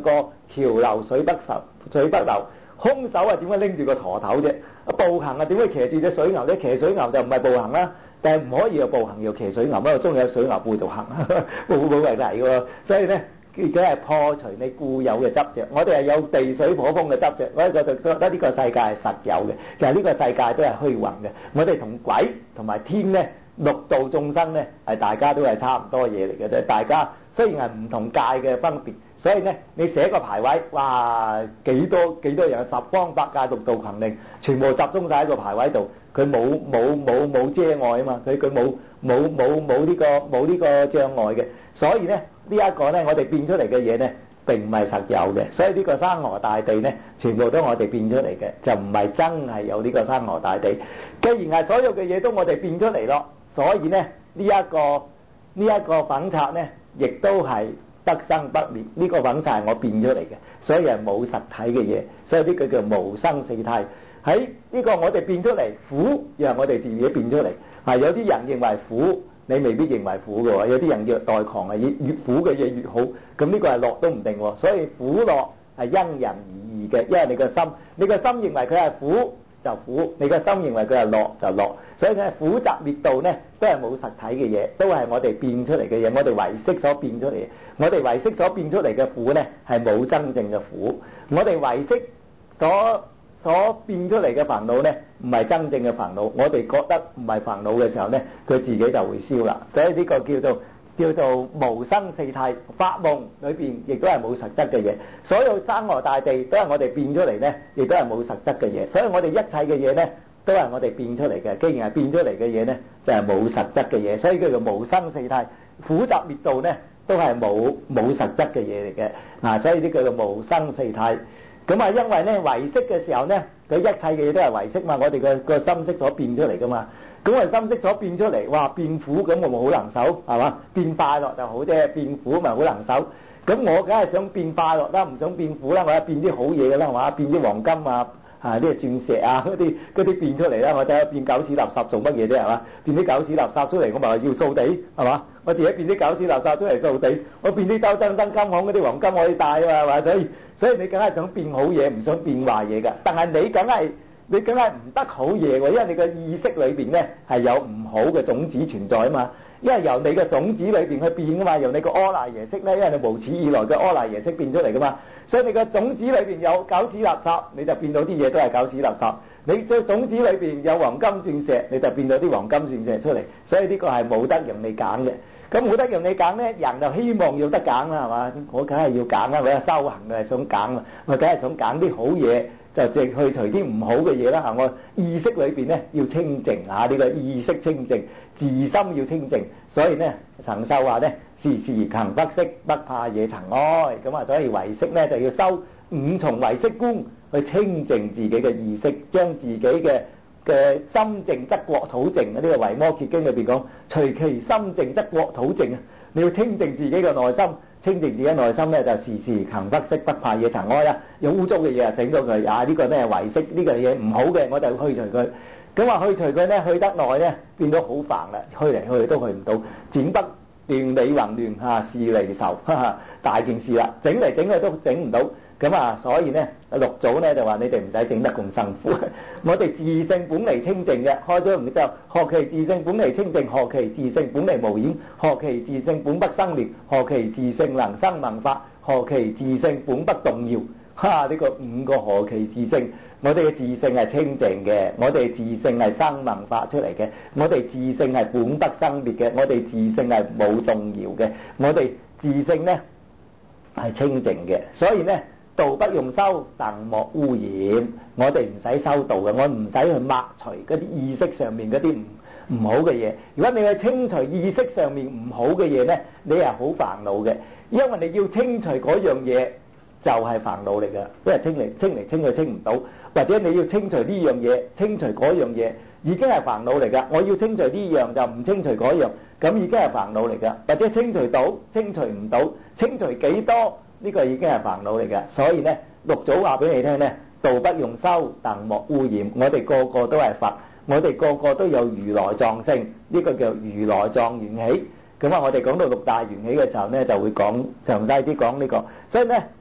橋流水不流，水不流。空手啊點解拎住個駝頭啫？步行啊點解騎住隻水牛咧？騎水牛就唔係步行啦，但係唔可以有步行又騎水牛，因為中意有水牛背度行，冇冇問題喎。所以咧，佢係破除你固有嘅執着。我哋係有地水火風嘅執着，我就覺得呢個世界係實有嘅。其實呢個世界都係虛幻嘅。我哋同鬼同埋天咧，六道眾生咧係大家都係差唔多嘢嚟嘅啫。大家雖然係唔同界嘅分別。所以咧，你寫個牌位，哇幾多幾多人，十方百界六道群靈，全部集中曬喺個牌位度，佢冇冇冇冇遮礙啊嘛，佢佢冇冇冇冇呢個冇呢個障礙嘅。所以咧，呢一個咧，我哋變出嚟嘅嘢咧，並唔係實有嘅。所以呢個山河大地咧，全部都係我哋變出嚟嘅，就唔係真係有呢個山河大地。既然係所有嘅嘢都我哋變出嚟咯，所以咧呢一個呢一個粉刷咧，亦都係得生不滅，呢個品就係我變出嚟嘅，所以係冇實體嘅嘢，所以呢個叫無生四諦。喺呢個我哋變出嚟苦，又係我哋自己變出嚟。係有啲人認為苦，你未必認為苦嘅喎。有啲人虐待狂係越越苦嘅嘢越好，咁呢個係樂都唔定喎。所以苦樂係因人而異嘅，因為你個心，你個心認為佢係苦就苦，你個心認為佢係樂就樂。所以咧苦集滅道咧都係冇實體嘅嘢，都係我哋變出嚟嘅嘢，我哋唯識所變出嚟嘅。我哋唯識所變出嚟嘅苦咧係冇真正嘅苦，我哋唯識所所變出嚟嘅煩惱咧唔係真正嘅煩惱，我哋覺得唔係煩惱嘅時候咧，佢自己就會消啦。所以呢個叫做叫做無生四諦，發夢裏邊亦都係冇實質嘅嘢，所有山河大地都係我哋變出嚟咧，亦都係冇實質嘅嘢。所以我哋一切嘅嘢咧都係我哋變出嚟嘅，既然係變出嚟嘅嘢咧，就係冇實質嘅嘢，所以叫做無生四諦。苦集滅道咧都係冇冇實質嘅嘢嚟嘅，嗱，所以呢叫做無生四諦。咁啊，因為咧唯識嘅時候咧，佢一切嘅嘢都係唯識嘛，我哋個個心識所變出嚟噶嘛。咁我哋心識所變出嚟，哇變苦咁我咪好難受，係嘛？變快樂就好啫，變苦咪好難受。咁我梗係想變快樂啦，唔想變苦啦，我一變啲好嘢㗎啦，係嘛？變啲黃金啊！啊！啲鑽石啊，嗰啲嗰啲變出嚟啦，我睇下變狗屎垃圾做乜嘢啫，係嘛？變啲狗屎垃圾出嚟，我咪話要掃地，係嘛？我自己變啲狗屎垃圾出嚟掃地，我變啲周真真金行嗰啲黃金可以戴啊嘛，係嘛？所以所以你梗係想變好嘢，唔想變壞嘢㗎。但係你梗係你梗係唔得好嘢喎，因為你個意識裏邊咧係有唔好嘅種子存在啊嘛。因為由你嘅種子裏邊去變噶嘛，由你個阿賴耶識咧，因為你無始以來嘅阿賴耶識變出嚟噶嘛，所以你個種子裏邊有狗屎垃圾，你就變到啲嘢都係狗屎垃圾。你嘅種子裏邊有黃金鑽石，你就變到啲黃金鑽石出嚟。所以呢個係冇得讓你揀嘅。咁冇得讓你揀咧，人就希望要得揀啦，係嘛？我梗係要揀啦，我係修行嘅係想揀啦，我梗係想揀啲好嘢，就淨去除啲唔好嘅嘢啦。嚇，我意識裏邊咧要清淨嚇，呢個意識清淨。自心要清淨，所以咧神秀話咧時時勤不息，不怕惹塵埃。咁啊，所以唯識咧就要修五重唯識觀去清淨自己嘅意識，將自己嘅嘅心淨則國土淨。呢個維摩詰經裏邊講，隨其心淨則國土淨啊！你要清淨自己嘅內心，清淨自己內心咧就時時勤不息，不怕惹塵埃啦。有污糟嘅嘢啊，整到佢啊！呢個咧唯識呢個嘢唔好嘅，我就去除佢。咁話去除佢咧，去得耐咧，變到好煩啦，去嚟去去都去唔到，剪不斷理還亂嚇，是離愁，哈哈，大件事啦，整嚟整去都整唔到，咁啊，所以咧六祖咧就話你哋唔使整得咁辛苦，我哋自性本嚟清淨嘅，開咗唔之後，何其自性本嚟清淨，何其自性本嚟無染，何其自性本不生滅，何其自性能生聞法，何其自性本不動搖，哈！呢個五個何其自性。我哋嘅自性係清淨嘅，我哋自性係生聞法出嚟嘅，我哋自性係本不生滅嘅，我哋自性係冇動搖嘅，我哋自性咧係清淨嘅，所以咧道不用修，但莫污染。我哋唔使修道嘅，我唔使去抹除嗰啲意識上面嗰啲唔唔好嘅嘢。如果你去清除意識上面唔好嘅嘢咧，你係好煩惱嘅，因為你要清除嗰樣嘢就係煩惱嚟㗎，因為清嚟清嚟清去清唔到。或者你要清除呢樣嘢，清除嗰樣嘢，已經係煩惱嚟㗎。我要清除呢樣就唔清除嗰樣，咁已經係煩惱嚟㗎。或者清除到，清除唔到，清除幾多呢個已經係煩惱嚟㗎。所以呢，六祖話俾你聽呢，道不用修，但莫污染。我哋個個都係佛，我哋個個都有如來藏性，呢個叫如來藏緣起。咁啊，我哋講到六大緣起嘅時候呢，就會講詳細啲講呢個。所以呢，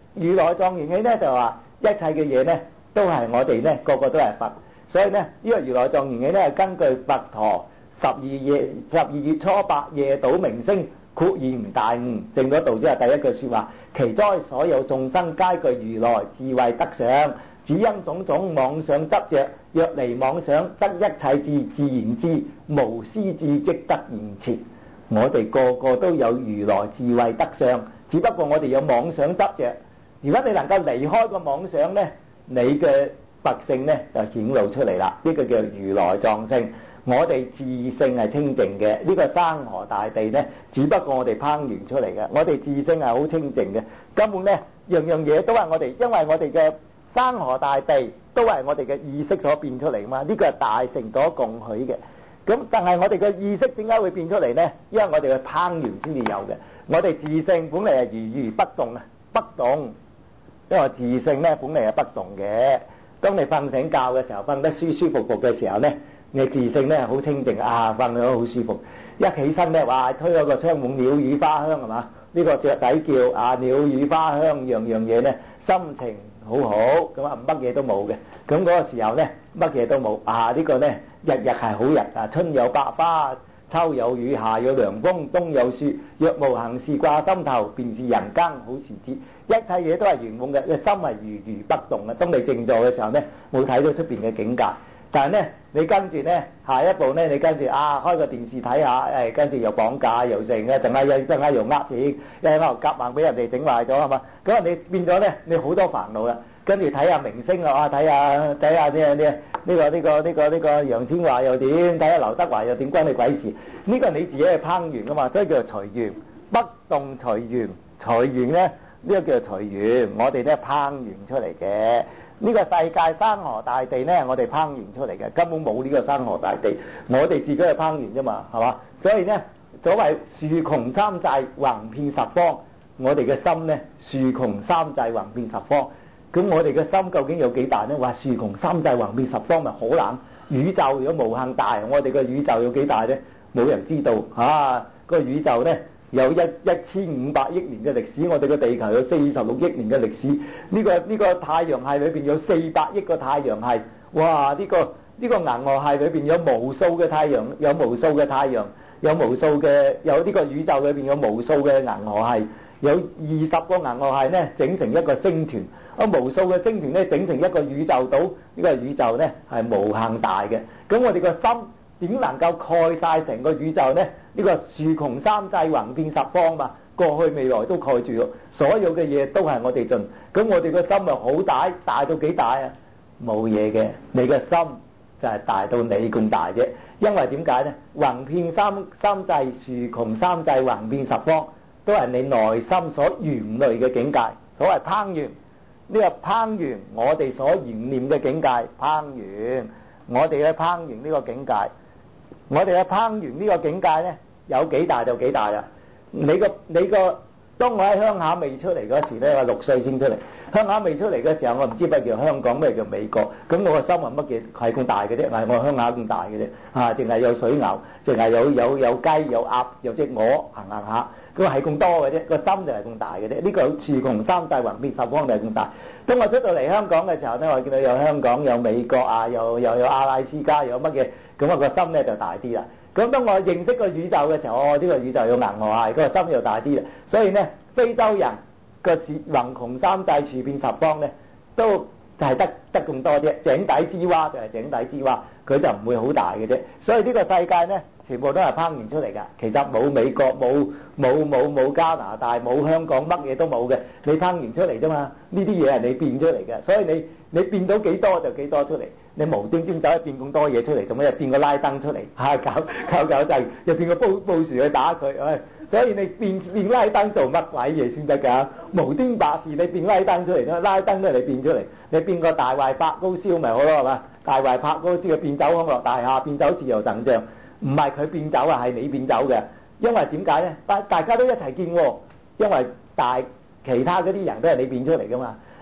如來藏緣起咧就話一切嘅嘢咧都係我哋咧個個都係佛，所以咧呢個如來藏緣起咧係根據佛陀十二夜十二月初八夜睹明星豁然大悟證咗道之後，第一句説話，其哉所有眾生皆具如來智慧德相，只因種種妄想執着，若離妄想，得一切智自然智，無師智即得現前。我哋個個都有如來智慧德相，只不過我哋有妄想執着。如果你能夠離開個妄想呢，你嘅佛性呢就顯露出嚟啦。呢個叫如來藏性。我哋自性係清淨嘅，呢個山河大地呢，只不過我哋烹完出嚟嘅。我哋自性係好清淨嘅，根本呢樣樣嘢都係我哋，因為我哋嘅山河大地都係我哋嘅意識所變出嚟嘛。呢個係大乘所共許嘅。咁但係我哋嘅意識點解會變出嚟呢？因為我哋嘅烹完先至有嘅。我哋自性本嚟係如如不動啊，不動，因為自性呢本嚟係不動嘅。當你瞓醒覺嘅時候，瞓得舒舒服服嘅時候呢，你自性咧好清靜啊，瞓到好舒服。一起身咧，哇，推開個窗門，鳥語花香係嘛？呢個雀仔叫啊，鳥語花香，樣樣嘢咧，心情好好，咁啊乜嘢都冇嘅。咁嗰個時候咧，乜嘢都冇啊！呢個咧日日係好日啊，春有百花，秋有雨，夏有涼風，冬有雪。若無行事掛心頭，便是人間好時節。一切嘢都係圓滿嘅，個心係如如不動嘅。當你靜坐嘅時候咧，冇睇到出邊嘅境界。但係咧，你跟住咧，下一步咧，你跟住啊，開個電視睇下，誒，跟住又綁架又剩嘅，陣間又陣間又呃錢，又喺度夾硬俾人哋整壞咗係嘛？咁啊，你變咗咧，你好多煩惱啦。跟住睇下明星啊，睇下睇下啲啲呢個呢個呢個呢個楊千嬅又點，睇下劉德華又點，關你鬼事？呢個你自己係烹完噶嘛，所以叫做隨緣，不動隨緣，隨緣咧呢個叫做隨緣，我哋咧烹完出嚟嘅。呢個世界山河大地呢，我哋烹完出嚟嘅，根本冇呢個山河大地，我哋自己係烹完啫嘛，係嘛？所以呢，所謂樹窮三際，橫遍十方，我哋嘅心呢，樹窮三際，橫遍十方。咁我哋嘅心究竟有幾大呢？話樹窮三際，橫遍十方咪好難？宇宙如果無限大，我哋嘅宇宙有幾大呢？冇人知道啊！個宇宙呢，有一一千五百億年嘅歷史，我哋個地球有四十六億年嘅歷史。呢個呢個太陽系裏邊有四百億個太陽系，哇！呢個呢個銀河系裏邊有無數嘅太陽，有無數嘅太陽，有無數嘅有呢個宇宙裏邊有無數嘅銀河系，有二十個銀河系呢整成一個星團，啊無數嘅星團呢整成一個宇宙島，呢個宇宙呢係無限大嘅。咁我哋個心點能夠蓋晒成個宇宙呢？呢個樹窮三際，橫遍十方嘛，過去未來都蓋住咯。所有嘅嘢都係我哋盡。咁我哋個心咪好大，大到幾大啊？冇嘢嘅，你個心就係大到你咁大啫。因為點解呢？橫遍三三際，樹窮三際，橫遍十方，都係你內心所緣慮嘅境界。所謂烹完，呢個烹完我哋所緣念嘅境界，烹完我哋嘅烹完呢個境界。我哋嘅烹完呢個境界呢，有幾大就幾大啦。你個你個，當我喺鄉下未出嚟嗰時呢，我六歲先出嚟。鄉下未出嚟嘅時候，我唔知乜叫香港，咩叫美國。咁我個心係乜嘢？係咁大嘅啫，係我鄉下咁大嘅啫。啊，淨係有水牛，淨係有有有雞有鴨有隻鵝行行下，咁係咁多嘅啫。個心就係咁大嘅啫。呢個樹窮三際，橫遍十方就係咁大。當我出到嚟香港嘅時候呢，我見到有香港有美國啊，又又有阿拉斯加，有乜嘢？咁我個心咧就大啲啦。咁當我認識個宇宙嘅時候，哦，呢個宇宙有銀河系，個心又大啲啦。所以呢，非洲人個橫窮三際，樹遍十方咧，都就係得得咁多啫。井底之蛙就係井底之蛙，佢就唔會好大嘅啫。所以呢個世界呢，全部都係烹完出嚟㗎。其實冇美國，冇冇冇冇加拿大，冇香港，乜嘢都冇嘅。你烹完出嚟啫嘛。呢啲嘢係你變出嚟嘅，所以你你變到幾多就幾多出嚟。你無端端走去變咁多嘢出嚟，做咩又變個拉登出嚟？嚇、啊、搞搞搞陣，又變個布布殊去打佢，唉、哎！所以你變變拉登做乜鬼嘢先得㗎？無端白事你變拉登出嚟，拉登都係你變出嚟。你變個大壞發高燒咪好咯，係嘛？大壞發高燒變走康樂大廈，變走自由神像，唔係佢變走啊，係你變走嘅。因為點解咧？大大家都一齊見喎，因為大其他嗰啲人都係你變出嚟㗎嘛。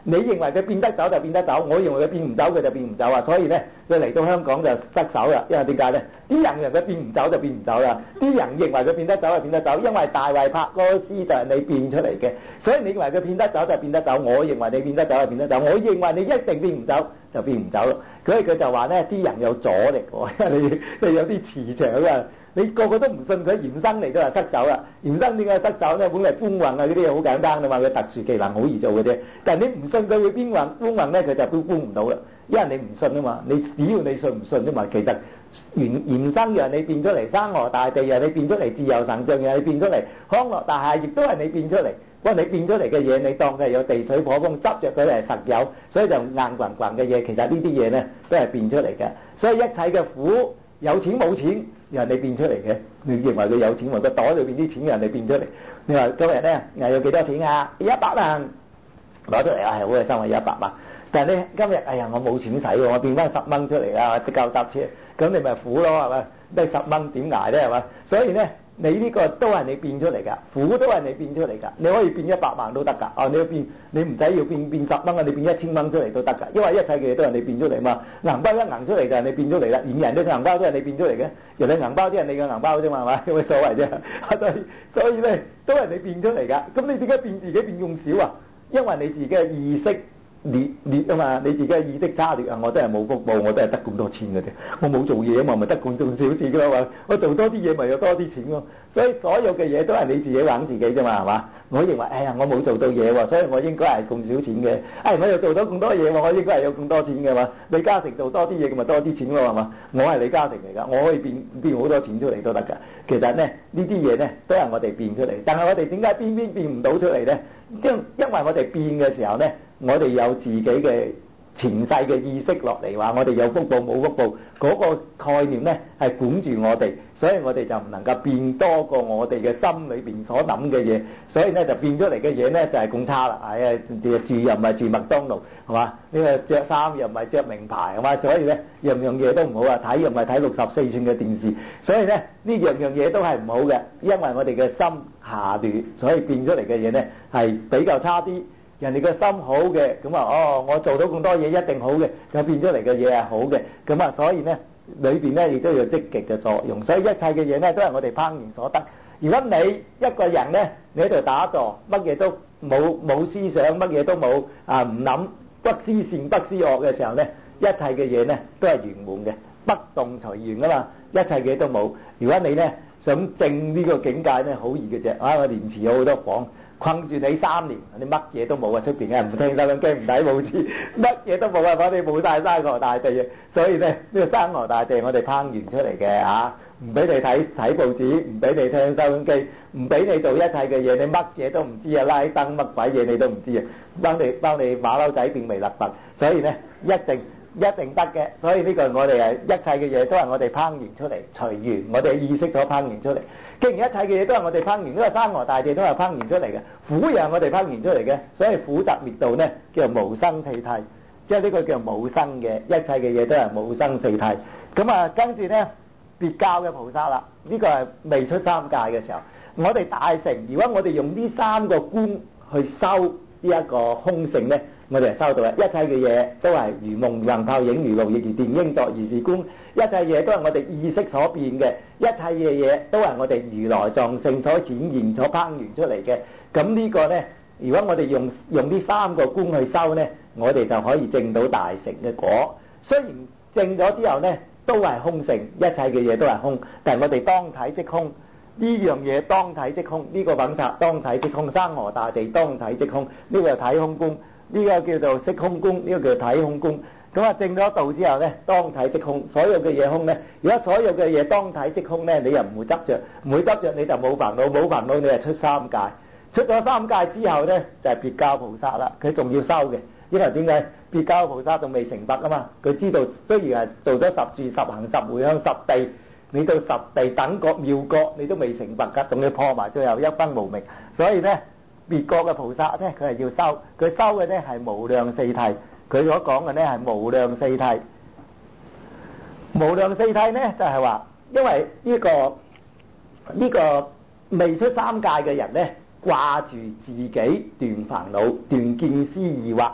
你認為佢變得走就變得走，我認為佢變唔走佢就變唔走啊！所以咧，佢嚟到香港就失手啦。因為點解咧？啲人認為佢變唔走就變唔走啦，啲人認為佢變得走就變得走，因為大衛拍歌詩就係你變出嚟嘅，所以你認為佢變得走就變得走，我認為你變得走就變得走，我認為你一定變唔走就變唔走咯。所以佢就話咧，啲人有阻力喎，因為你你有啲磁場啊。你個個都唔信佢，嚴生嚟都係失手啦。嚴生點解失手咧？本嚟搬運啊嗰啲嘢好簡單噶嘛，佢特殊技能好易做嘅啫。但係你唔信佢會搬運搬運咧，佢就都搬唔到啦。因為你唔信啊嘛，你只要你信唔信啫嘛。其實嚴嚴生讓你變出嚟，山河大地讓你變出嚟，自由神像讓你變出嚟，康樂大廈亦都係你變出嚟。不過你變出嚟嘅嘢，你當佢係有地水火風，執着佢係實有，所以就硬棍棍嘅嘢。其實呢啲嘢咧都係變出嚟嘅。所以一切嘅苦，有錢冇錢，人哋變出嚟嘅。你認為佢有錢，或者袋裏邊啲錢人哋變出嚟。你話今日咧又有幾多錢啊？一百萬攞出嚟啊，係好開心啊！一百萬。但係咧今日，哎呀，我冇錢使喎，我變翻十蚊出嚟啊，夠搭車。咁你咪苦咯，係咪？得十蚊點捱咧，係咪？所以咧，你呢個都係你變出嚟㗎，苦都係你變出嚟㗎。你可以變一百萬都得㗎。啊，你要變，你唔使要變變十蚊啊，你變一千蚊出嚟都得㗎。因為一切嘅嘢都係你變出嚟嘛。銀包一銀出嚟就係你變出嚟啦，連人哋銀包都係你變出嚟嘅。人哋銀包即係你嘅銀包啫嘛，係咪？有乜所謂啫？所以所以咧，都係你變出嚟㗎。咁你點解變自己變咁少啊？因為你自己嘅意識劣劣啊嘛，你自己嘅意識差劣啊，我都係冇福報，我都係得咁多錢嘅啫。我冇做嘢啊嘛，咪得咁咁少錢㗎嘛。我做多啲嘢咪有多啲錢咯。所以所有嘅嘢都係你自己揾自己啫嘛，係嘛？我認為，哎呀，我冇做到嘢喎，所以我應該係咁少錢嘅。哎，我又做到咁多嘢喎，我應該係有咁多錢嘅嘛。李嘉誠做多啲嘢，咁咪多啲錢咯，係嘛？我係李嘉誠嚟㗎，我可以變變好多錢出嚟都得㗎。其實咧，呢啲嘢咧都係我哋變出嚟，但係我哋點解偏偏變唔到出嚟咧？因因為我哋變嘅時候咧，我哋有自己嘅前世嘅意識落嚟，話我哋有福報冇福報，嗰個概念咧係管住我哋，所以我哋就唔能夠變多過我哋嘅心裏邊所諗嘅嘢，所以咧就變出嚟嘅嘢咧就係咁差啦。哎呀，住又唔係住麥當勞，係嘛？呢個著衫又唔係著名牌，係嘛？所以咧樣樣嘢都唔好啊！睇又唔係睇六十四寸嘅電視，所以咧呢樣樣嘢都係唔好嘅，因為我哋嘅心下劣，所以變出嚟嘅嘢咧係比較差啲。人哋個心好嘅，咁啊，哦，我做到咁多嘢一定好嘅，咁變出嚟嘅嘢係好嘅，咁啊，所以咧裏邊咧亦都有積極嘅作用，所以一切嘅嘢咧都係我哋攀緣所得。如果你一個人咧，你喺度打坐，乜嘢都冇冇思想，乜嘢都冇啊，唔諗不思善不思惡嘅時候咧，一切嘅嘢咧都係圓滿嘅，不動隨緣啊嘛，一切嘅嘢都冇。如果你咧想證呢個境界咧，好易嘅啫，啊，我蓮池有好多房。困住你三年，你乜嘢都冇啊！出邊嘅人唔聽收音機，唔睇報紙，乜嘢都冇啊！我哋冇晒山河大地啊！所以咧，呢個山河大地我哋攀緣出嚟嘅嚇，唔俾你睇睇報紙，唔俾你聽收音機，唔俾你做一切嘅嘢，你乜嘢都唔知啊！拉登乜鬼嘢你都唔知啊！幫你幫你馬騮仔變微勒佛，所以咧一定一定得嘅。所以呢個我哋係一切嘅嘢都係我哋攀緣出嚟，隨緣我哋意識所攀緣出嚟。既然一切嘅嘢都係我哋攀緣，呢個山河大地都係攀緣出嚟嘅，苦又係我哋攀緣出嚟嘅，所以苦集滅道咧叫做無生四諦，即係呢個叫做無生嘅，一切嘅嘢都係無生四諦。咁啊，跟住咧別教嘅菩薩啦，呢個係未出三界嘅時候，我哋大乘，如果我哋用呢三個觀去修呢一個空性咧，我哋係收到嘅，一切嘅嘢都係如夢幻泡影，如露亦如電，應作如是觀。一切嘢都係我哋意識所變嘅，一切嘅嘢都係我哋如來藏性所展現、所攀緣出嚟嘅。咁呢個呢，如果我哋用用呢三個觀去修呢，我哋就可以證到大乘嘅果。雖然證咗之後呢，都係空性，一切嘅嘢都係空，但係我哋當體即空，呢樣嘢當體即空，呢個品察當體即空，山河大地當體即空，呢個係體空觀，呢個叫做色空觀，呢個叫體空觀。咁啊，證咗道之後咧，當體即空，所有嘅嘢空咧。如果所有嘅嘢當體即空咧，你又唔會執着，唔會執着你就冇煩惱，冇煩惱你就出三界。出咗三界之後咧，就係別教菩薩啦。佢仲要修嘅，因為點解？別教菩薩仲未成佛啊嘛。佢知道雖然係做咗十住、十行、十回向、十地，你到十地等覺妙覺，你都未成佛㗎，仲要破埋最後一分無明。所以咧，別覺嘅菩薩咧，佢係要修，佢修嘅咧係無量四諦。佢所講嘅咧係無量四諦，無量四諦咧就係話，因為呢個呢個未出三界嘅人咧，掛住自己斷煩惱、斷見思疑惑，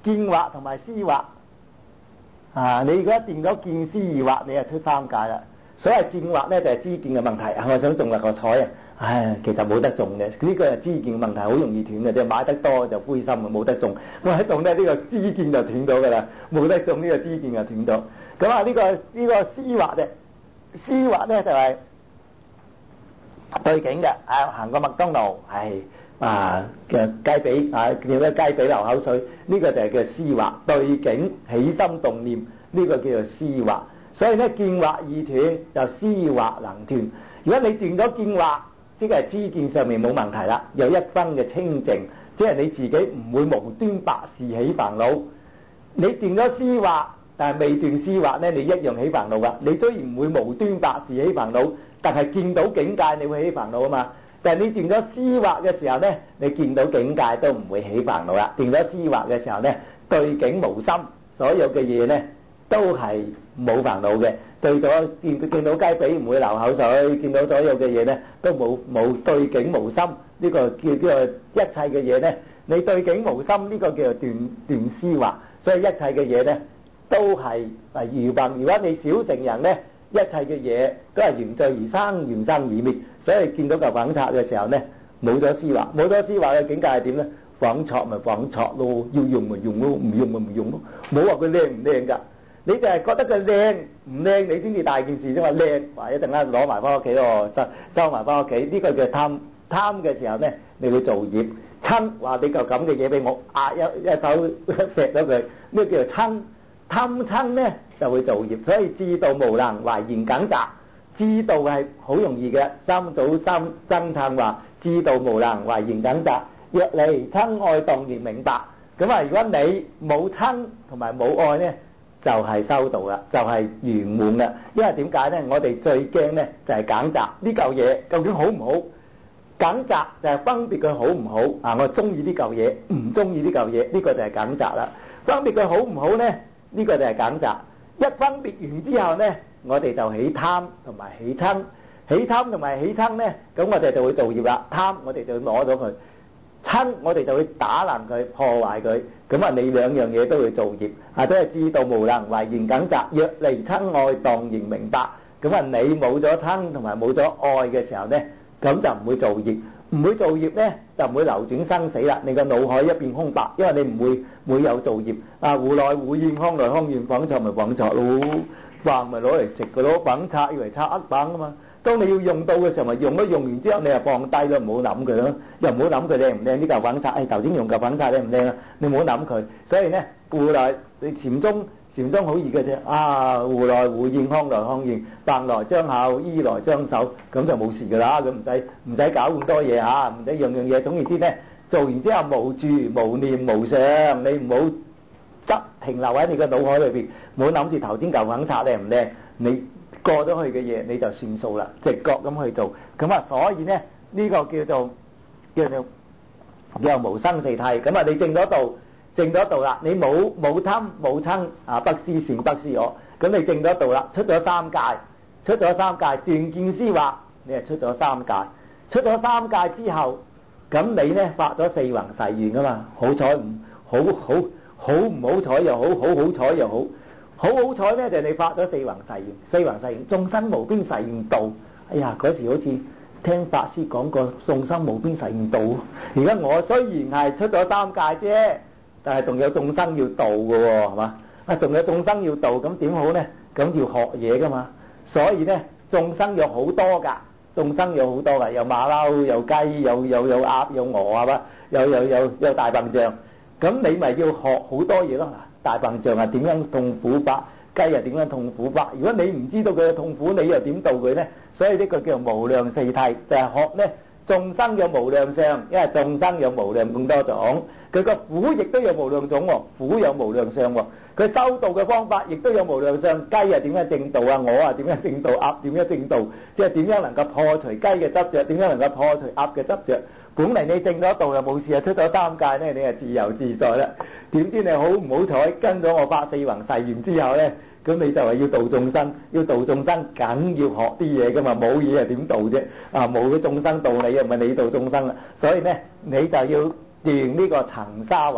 見惑同埋思惑啊！你如果掂咗見思二惑，你就出三界啦。所謂見惑咧就係知見嘅問題。我想中六合彩啊，唉，其實冇得中嘅，呢個係知見嘅問題，好容易斷嘅啫。買得多就灰心啊，冇得中。買得中咧，呢個知見就斷咗噶啦，冇得中呢個知見就斷咗。咁啊，呢個呢個思惑啫，思惑咧就係對境嘅，啊行過麥當勞係。啊嘅雞髀啊，叫咩雞髀流口水？呢、這個就係叫思惑，對境起心動念，呢、這個叫做思惑。所以咧，見惑易斷，就思惑能斷。如果你斷咗見惑，即係知見上面冇問題啦，有一分嘅清淨，即係你自己唔會無端白事起煩惱。你斷咗思惑，但係未斷思惑咧，你一樣起煩惱噶。你雖然唔會無端白事起煩惱，但係見到境界你會起煩惱啊嘛。但係你斷咗思惑嘅時候咧，你見到境界都唔會起煩惱啦。斷咗思惑嘅時候咧，對境無心，所有嘅嘢咧都係冇煩惱嘅。對咗見見到雞髀唔會流口水，見到所有嘅嘢咧都冇冇對境無心，呢個叫叫做一切嘅嘢咧，你對境無心呢個叫做斷斷思惑。所以一切嘅嘢咧都係係愚笨。如果你小乘人咧，一切嘅嘢都係緣聚而生，緣生而滅。所以見到嚿糞擦嘅時候咧，冇咗思惑，冇咗思惑嘅境界係點咧？糞擦咪糞擦咯，要用咪用咯，唔用咪唔用咯。冇話佢靚唔靚㗎，你就係覺得佢靚唔靚，你先至大件事啫嘛。靚話一陣間攞埋翻屋企咯，收收埋翻屋企，呢個叫貪。貪嘅時候咧，你會造業。親話你嚿咁嘅嘢俾我，壓一一手劈咗佢，呢個叫做親。貪親咧就會造業，所以知道無能，懷言梗雜。知道係好容易嘅，三祖三僧璨話知道無能，懷言梗雜。若離親愛當然明白。咁啊，如果你冇親同埋冇愛咧，就係修道啦，就係圓滿啦。因為點解咧？我哋最驚咧就係梗雜呢嚿嘢究竟好唔好？梗雜就係分別佢好唔好啊！我中意呢嚿嘢，唔中意呢嚿嘢，呢個就係梗雜啦。分別佢好唔好咧？呢個就係梗雜。一分別完之後咧，我哋就起貪同埋起親，起貪同埋起親咧，咁我哋就會造業啦。貪我哋就攞咗佢，親我哋就會打爛佢、破壞佢。咁啊，你兩樣嘢都會造業啊！即係知道無能，懷言梗雜。若離親愛，當然明白。咁啊，你冇咗親同埋冇咗愛嘅時候咧，咁就唔會造業，唔會造業咧就唔會流轉生死啦。你個腦海一片空白，因為你唔會會有造業啊。胡來胡現，康來康現，糞擦咪糞擦咯，飯咪攞嚟食嘅咯，糞擦以為擦厄糞啊嘛。當你要用到嘅時候，咪用咯，用完之後你又放低咯，唔好諗佢咯，又唔好諗佢靚唔靚呢嚿糞擦。誒頭先用嚿糞擦靚唔靚啊？你唔好諗佢。所以咧，胡來你禪宗。禪宗好易嘅啫，啊胡來胡現，康來康現，飯來張口，衣來張手，咁就冇事噶啦，咁唔使唔使搞咁多嘢嚇，唔使樣樣嘢。總言之咧，做完之後無住無念無相，你唔好執停留喺你個腦海裏邊，唔好諗住頭先嚿糞擦靚唔靚，你過咗去嘅嘢你就算數啦，直覺咁去做。咁啊，所以咧呢個叫做叫做叫做無生四諦。咁啊，你證咗道。證咗道啦，你冇冇貪冇親啊，不思善不思我，咁你證咗道啦，出咗三界，出咗三界斷見思惑，你係出咗三界，出咗三界之後，咁你咧發咗四弘誓願噶嘛，好彩唔好好好唔好彩又好，好好彩又好，好好彩咧就係你發咗四弘誓願，四弘誓願眾生無邊誓願度，哎呀嗰時好似聽法師講過眾生無邊誓願度，而家我雖然係出咗三界啫。但係仲有眾生要度嘅喎，係嘛？啊，仲有眾生要度，咁點好咧？咁要學嘢噶嘛。所以咧，眾生有好多㗎，眾生有好多㗎，有馬騮，有雞，有有有鴨，有鵝係嘛？有有有有大笨象。咁你咪要學好多嘢咯。大笨象係點樣痛苦法？雞係點樣痛苦法？如果你唔知道佢嘅痛苦，你又點度佢咧？所以呢個叫無量四諦，就係學咧眾生有無量相，因為眾生有無量咁多種。佢個苦亦都有無量種喎，苦有無量相喎。佢修道嘅方法亦都有無量相。雞係點樣正道啊？我啊點樣正道？鴨點樣正道？即係點樣能夠破除雞嘅執着？點樣能夠破除鴨嘅執着？本嚟你正咗道又冇事啊，出咗三界咧，你係自由自在啦。點知你好唔好彩跟咗我發四弘誓願之後咧，咁你就係要度眾生，要度眾生梗要學啲嘢噶嘛，冇嘢係點度啫？啊，冇嘅眾生度你，又唔係你度眾生啦。所以咧，你就要斷呢個塵沙惑，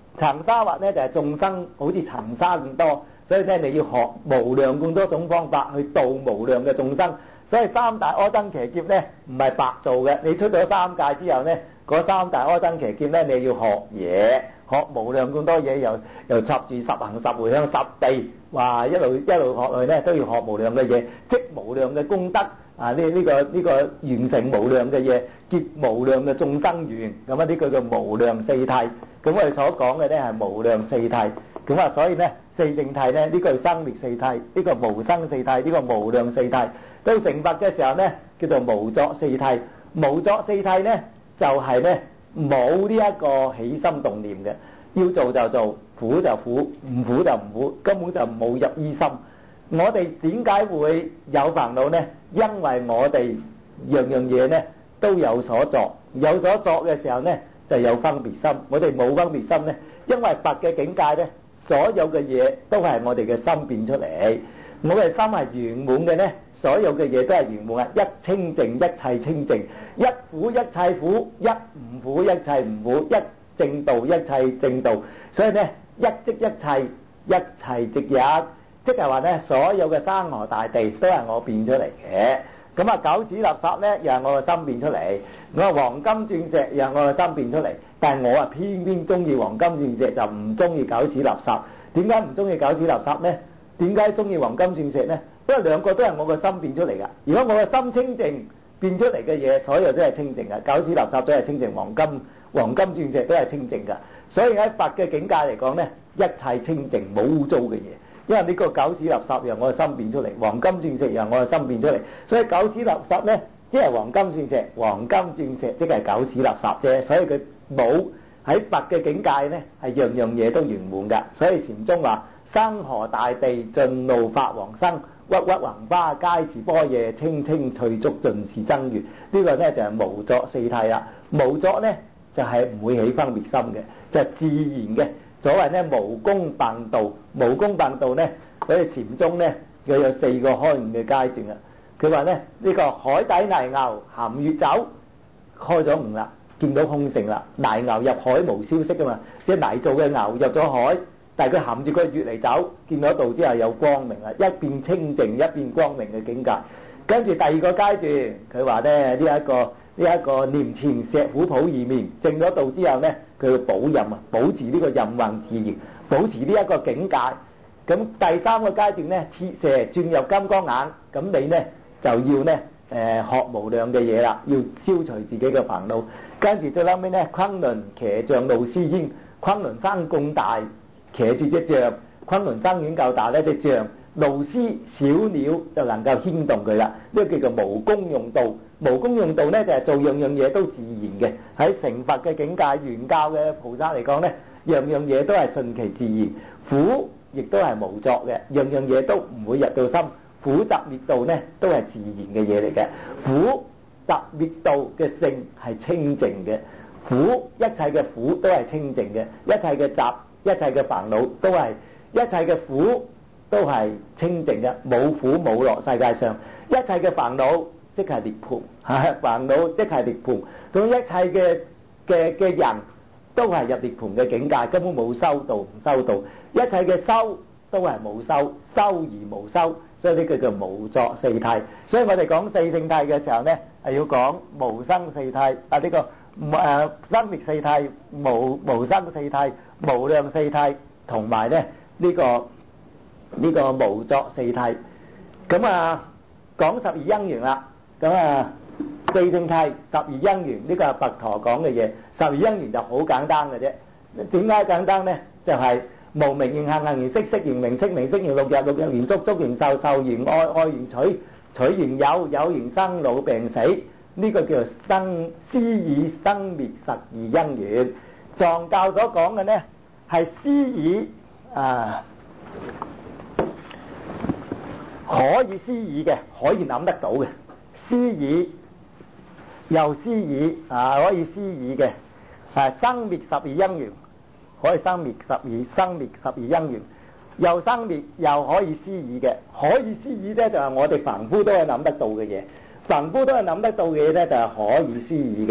層沙或咧就係眾生好似層沙咁多，所以咧你要學無量咁多種方法去度無量嘅眾生。所以三大阿僧祇劫咧唔係白做嘅，你出咗三界之後咧，嗰三大阿僧祇劫咧你要學嘢，學無量咁多嘢，又又插住十行十回向十地，哇一路一路學落去咧都要學無量嘅嘢，積無量嘅功德啊！呢呢個呢個完成無量嘅嘢，結無量嘅眾生緣，咁啊呢個叫無量四諦。咁我哋所講嘅咧係無量四諦，咁啊所以咧四聖諦咧呢個係生滅四諦，呢個無生四諦，呢個無量四諦。到成佛嘅時候咧，叫做無作四諦。無作四諦咧就係咧冇呢一個起心動念嘅，要做就做，苦就苦，唔苦就唔苦，根本就冇入依心。我哋點解會有煩惱呢？因為我哋樣樣嘢咧都有所作，有所作嘅時候咧就有分別心。我哋冇分別心咧，因為佛嘅境界咧，所有嘅嘢都係我哋嘅心變出嚟。我嘅心係圓滿嘅咧，所有嘅嘢都係圓滿嘅，一清淨一切清淨，一苦一切苦，一唔苦一切唔苦，一正道一切正道。所以咧一即一切，一切即一，即係話咧所有嘅山河大地都係我變出嚟嘅。咁啊狗屎垃圾咧又係我嘅心變出嚟，我話黃金鑽石又係我嘅心變出嚟，但係我啊偏偏中意黃金鑽石，就唔中意狗屎垃圾。點解唔中意狗屎垃圾呢？點解中意黃金鑽石呢？因為兩個都係我個心變出嚟噶。如果我個心清淨，變出嚟嘅嘢，所有都係清淨嘅。狗屎垃圾都係清淨，黃金黃金鑽石都係清淨噶。所以喺佛嘅境界嚟講呢，一切清淨，冇污糟嘅嘢。因為呢個狗屎垃圾由我個心變出嚟，黃金鑽石由我個心變出嚟，所以狗屎垃圾呢，即係黃金鑽石，黃金鑽石即係狗屎垃圾啫。所以佢冇喺佛嘅境界呢，係樣樣嘢都圓滿噶。所以禪宗話：山河大地盡露法王生，鬱鬱橫花皆是般若，青青翠竹盡是真如。呢個呢就係無作四諦啦。無作呢就係唔會起分別心嘅，就係自然嘅。所謂呢無功辦道，無功辦道呢，所以禪宗呢佢有四個開悟嘅階段啊。佢話呢呢個海底泥牛含月走，開咗悟啦，見到空性啦。泥牛入海無消息噶嘛，即係泥做嘅牛入咗海，但係佢含住個月嚟走，見到道之後有光明啦，一片清淨一片光明嘅境界。跟住第二個階段，佢話呢呢一個呢一個念前石虎抱二面，證咗道之後呢，佢要保任啊，保持呢個任運自然，保持呢一個境界。咁第三個階段呢，鐵蛇轉入金剛眼，咁你呢就要呢誒、呃、學無量嘅嘢啦，要消除自己嘅煩惱。跟住最後尾呢，昆崙騎象怒獅煙，昆崙山咁大，騎住隻象，昆崙山已經夠大呢隻象，怒獅小鳥就能夠牽動佢啦。呢、這個叫做無功用道。無功用道呢，就係、是、做樣樣嘢都自然嘅。喺成佛嘅境界，原教嘅菩薩嚟講呢，樣樣嘢都係順其自然。苦亦都係無作嘅，樣樣嘢都唔會入到心。苦集滅道呢，都係自然嘅嘢嚟嘅。苦集滅道嘅性係清淨嘅，苦一切嘅苦都係清淨嘅，一切嘅集一切嘅煩惱都係一切嘅苦都係清淨嘅，冇苦冇樂。世界上一切嘅煩惱即係涅槃，嚇煩惱即係涅槃。咁一切嘅嘅嘅人都係入涅槃嘅境界，根本冇修道唔修道。一切嘅修都係冇修，修而無修，所以呢個叫無作四諦。所以我哋講四聖諦嘅時候呢，係要講無生四諦啊，呢、這個誒生滅四諦、無無生四諦、無量四諦，同埋咧呢、這個呢、這個無作四諦。咁啊講十二因緣啦，咁啊四聖諦、十二因緣呢個係佛陀講嘅嘢。十二因緣就好簡單嘅啫。點解簡單呢？就係、是無明緣行，行緣識，識緣名，識名，識緣六入，六入緣觸，觸緣受，受緣愛，愛緣取，取緣有，有緣生老病死。呢、這個叫做生思已生滅十二因緣。藏教所講嘅呢係思已啊，可以思已嘅，可以諗得到嘅思已，又思已啊，可以思已嘅啊，生滅十二因緣。可以生滅十二生滅十二因緣，又生滅又可以思議嘅，可以思議咧就係我哋凡夫都係諗得到嘅嘢，凡夫都係諗得到嘅嘢咧就係可以思議嘅。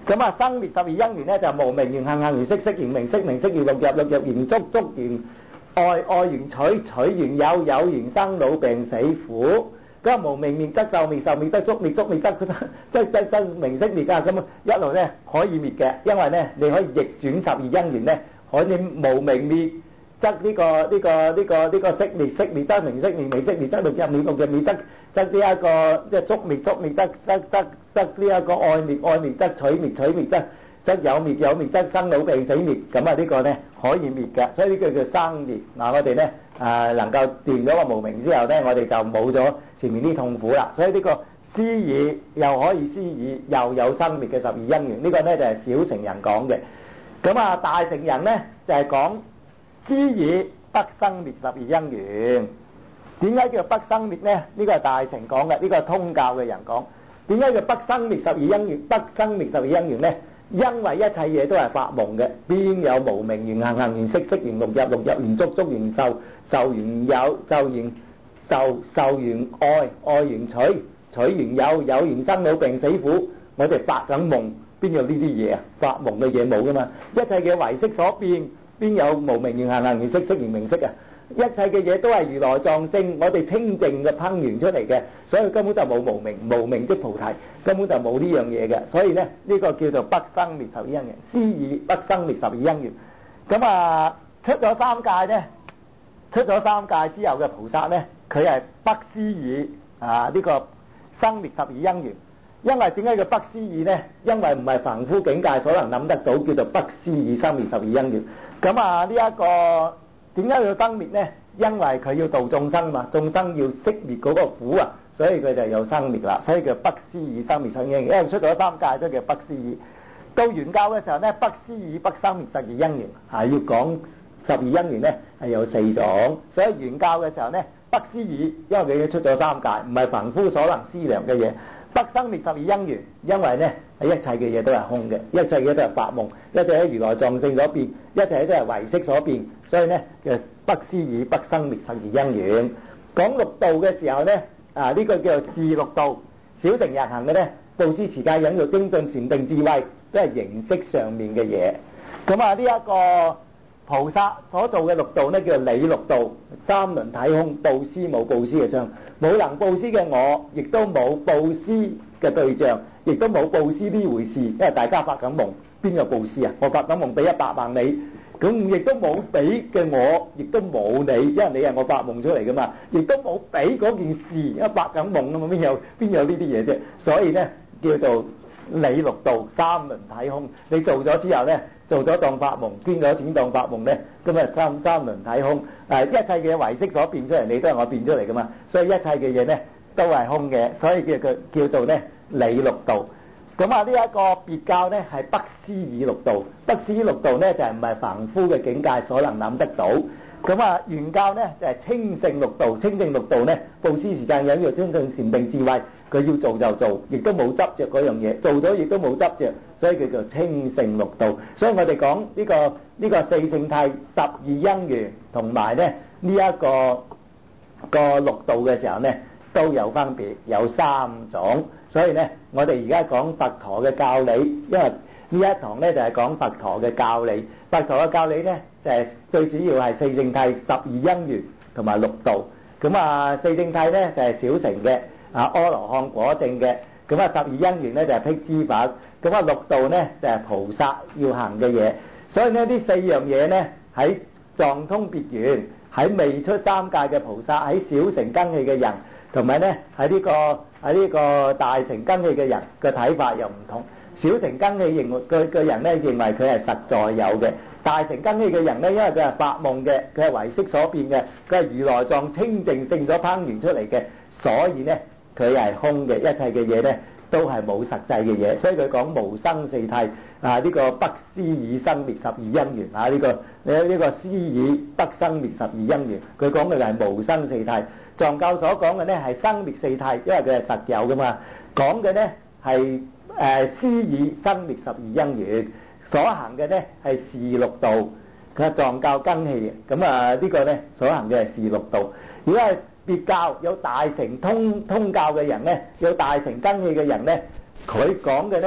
咁啊，生滅十二因緣咧就無明緣行，行緣識，識緣名色，名色緣六入，六入緣觸，觸緣愛，愛緣取，取緣有，有緣生老病死苦。咁無明滅則壽滅，壽滅則觸滅，觸滅則則則則名色滅啊！咁一路咧可以滅嘅，因為咧你可以逆轉十二因緣咧，可以無明滅則呢個呢個呢個呢個識滅，識滅則名色滅，名色滅則六入滅，六入滅則則呢一個即係觸滅，觸滅則則則則呢一個愛滅，愛滅則取滅，取滅則則有滅，有滅則生老病死滅。咁啊呢個咧可以滅嘅，所以呢個叫生滅。嗱我哋咧誒能夠斷咗個無明之後咧，我哋就冇咗前面啲痛苦啦。所以呢個思議又可以思議，又有生滅嘅十二因緣。呢個咧就係小乘人講嘅。咁啊大乘人咧就係講思議不生滅十二因緣。點解叫不生滅呢？呢個係大乘講嘅，呢個係通教嘅人講。點解叫不生滅十二因緣？不生滅十二因緣呢？因為一切嘢都係發夢嘅，邊有無明緣行，行緣識，識緣六入，六入緣觸，觸緣受，受緣有，受緣受，受緣愛，愛緣取，取緣有，有緣生老病死苦。我哋發緊夢，邊有呢啲嘢啊？發夢嘅嘢冇噶嘛。一切嘅唯識所變，邊有無明緣行，行緣識，識緣名色啊？一切嘅嘢都係如來藏性，我哋清淨嘅烹完出嚟嘅，所以根本就冇無明，無明即菩提，根本就冇呢樣嘢嘅。所以咧，呢個叫做不生滅十二因緣，思議不生滅十二因緣。咁啊，出咗三界咧，出咗三界之後嘅菩薩咧，佢係不思議啊呢個生滅十二因緣。因為點解叫不思議咧？因為唔係凡夫境界所能諗得到，叫做不思議生滅十二因緣。咁啊，呢一個。點解要生滅呢？因為佢要度眾生嘛，眾生要熄滅嗰個苦啊，所以佢就有生滅啦。所以叫不思議生滅十二因緣，因為出咗三界都叫不思議。到原教嘅時候呢，不思議不生滅十二因緣，係要講十二因緣呢係有四種。所以原教嘅時候呢，不思議，因為佢已經出咗三界，唔係凡夫所能思量嘅嘢。不生滅十二因緣，因為呢喺一切嘅嘢都係空嘅，一切嘢都係發夢，一切喺如來藏性所變，一切都係唯識所變。所以咧，叫不思議不生滅十二因緣。講六道嘅時候咧，啊呢、這個叫做示六道。小乘人行嘅咧，布施持戒忍辱精進禪定智慧，都係形式上面嘅嘢。咁啊，呢一個菩薩所做嘅六道咧，叫做理六道。三輪體空，布施冇布施嘅相，冇能布施嘅我，亦都冇布施嘅對象，亦都冇布施呢回事。因為大家發緊夢，邊有布施啊？我發緊夢俾一百萬你。咁亦都冇俾嘅我，亦都冇你，因為你係我發夢出嚟噶嘛，亦都冇俾嗰件事，因為發緊夢啊嘛，邊有邊有呢啲嘢啫？所以咧叫做理六道，三輪體空。你做咗之後咧，做咗當發夢，捐咗錢當發夢咧，咁啊三三輪體空。誒，一切嘅唯識所變出嚟，你都係我變出嚟噶嘛，所以一切嘅嘢咧都係空嘅，所以叫佢叫做咧理六道。咁啊，呢一個別教咧係不思議六道，不思議六道咧就係唔係凡夫嘅境界所能諗得到。咁啊，原教咧就係清淨六道，清淨六道咧布施持戒忍辱精進禪定智慧，佢要做就做，亦都冇執着嗰樣嘢，做咗亦都冇執着，所以叫做清淨六道。所以我哋講呢個呢個四聖諦十二因緣同埋咧呢一個個六道嘅時候咧都有分別，有三種。所以咧，我哋而家講佛陀嘅教理，因為呢一堂咧就係講佛陀嘅教理。佛陀嘅教理咧就係最主要係四聖諦、十二因緣同埋六道。咁啊，四聖諦咧就係小乘嘅啊阿羅漢果證嘅。咁啊，十二因緣咧就係辟支佛。咁啊，六道咧就係菩薩要行嘅嘢。所以咧，呢四樣嘢咧喺藏通別圓，喺未出三界嘅菩薩，喺小乘根器嘅人，同埋咧喺呢個喺呢個大乘根器嘅人嘅睇法又唔同。小乘根器認為佢嘅人咧認為佢係實在有嘅，大乘根器嘅人咧因為佢係發夢嘅，佢係唯識所變嘅，佢係如來藏清淨性所烹完出嚟嘅，所以咧佢係空嘅，一切嘅嘢咧都係冇實際嘅嘢，所以佢講無生四諦啊，呢個不思議生滅十二因緣啊，呢個呢呢個思議不生滅十二因緣，佢講嘅係無生四諦。藏教所講嘅咧係生滅四諦，因為佢係實有噶嘛。講嘅咧係誒思議生滅十二因緣，所行嘅咧係示六道。佢係藏教根器嘅，咁啊呢個咧所行嘅係示六道。如果係別教有大乘通通教嘅人咧，有大乘根器嘅人咧，佢講嘅咧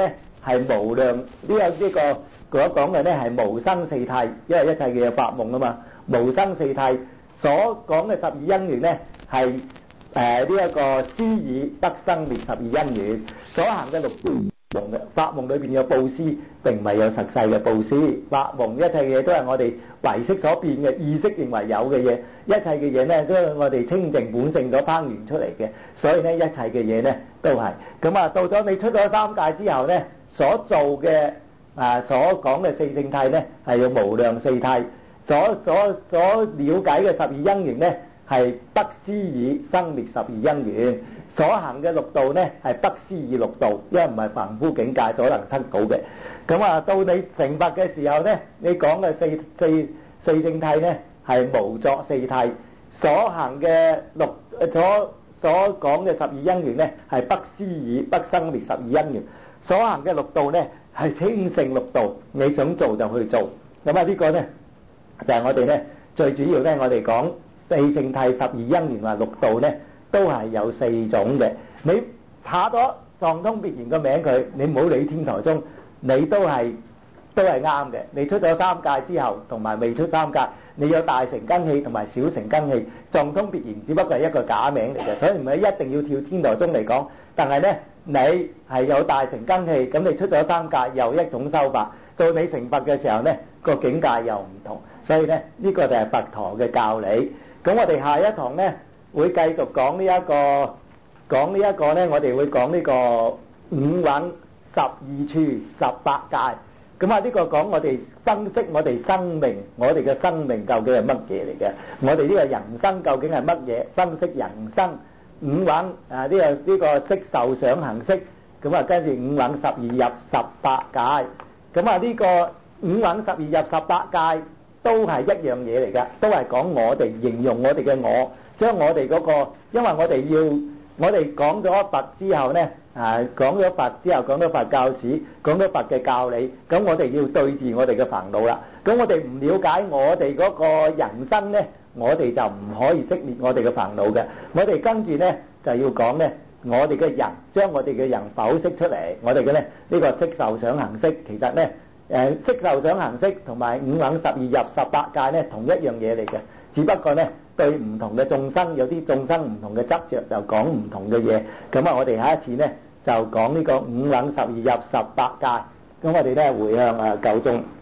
係無量，呢個呢個佢講嘅咧係無生四諦，因為一切嘅嘢發夢啊嘛。無生四諦所講嘅十二因緣咧係誒呢一個思已得生滅十二因緣所行嘅六夢嘅發夢裏邊有布施，並唔係有實際嘅布施。發夢一切嘢都係我哋唯識所變嘅意識認為有嘅嘢，一切嘅嘢咧都係我哋清淨本性所烹飪出嚟嘅，所以咧一切嘅嘢咧都係咁啊。到咗你出咗三界之後咧，所做嘅啊所講嘅四聖諦咧係有無量四諦，所所所了解嘅十二因緣咧係不思議生滅十二因緣。所行嘅六道呢係不思議六道，因為唔係凡夫境界所能得到嘅。咁啊，到你成佛嘅時候呢，你講嘅四四四聖諦呢係無作四諦，所行嘅六所所講嘅十二因緣呢係不思議不生滅十二因緣，所行嘅六道呢係清淨六道，你想做就去做。咁啊，呢個呢就係我哋呢最主要呢，我哋講四聖諦十二因緣或六道呢。都係有四種嘅，你下咗藏通別賢個名佢，你唔好理天台宗，你都係都係啱嘅。你出咗三界之後，同埋未出三界，你有大乘根器同埋小乘根器，藏通別賢只不過係一個假名嚟嘅，所以唔係一定要跳天台宗嚟講。但係呢，你係有大乘根器，咁你出咗三界又一種修法，到你成佛嘅時候呢，個境界又唔同，所以呢，呢個就係佛陀嘅教理。咁我哋下一堂呢，會繼續講呢一個講呢一個呢，我哋會講呢個五蘊十二處十八界。咁啊，呢個講我哋分析我哋生命，我哋嘅生命究竟係乜嘢嚟嘅？我哋呢個人生究竟係乜嘢？分析人生五蘊啊，呢個呢個色受想行識。咁啊，跟住五蘊十二入十八界。咁啊，呢個五蘊十二入十八界都係一樣嘢嚟㗎，都係講我哋形容我哋嘅我。將我哋嗰個，因為我哋要，我哋講咗佛之後呢，啊講咗佛之後，講咗佛教史，講咗佛嘅教理，咁我哋要對治我哋嘅煩惱啦。咁我哋唔了解我哋嗰個人生呢，我哋就唔可以熄滅我哋嘅煩惱嘅。我哋跟住呢就要講呢，我哋嘅人，將我哋嘅人剖析出嚟。我哋嘅呢呢個色受想行識，其實呢誒色受想行識同埋五蘊十二入十八界呢同一樣嘢嚟嘅，只不過呢，對唔同嘅眾生，有啲眾生唔同嘅執着，就講唔同嘅嘢。咁啊，我哋下一次呢就講呢個五蘊十二入十八界。咁我哋呢回向啊九宗。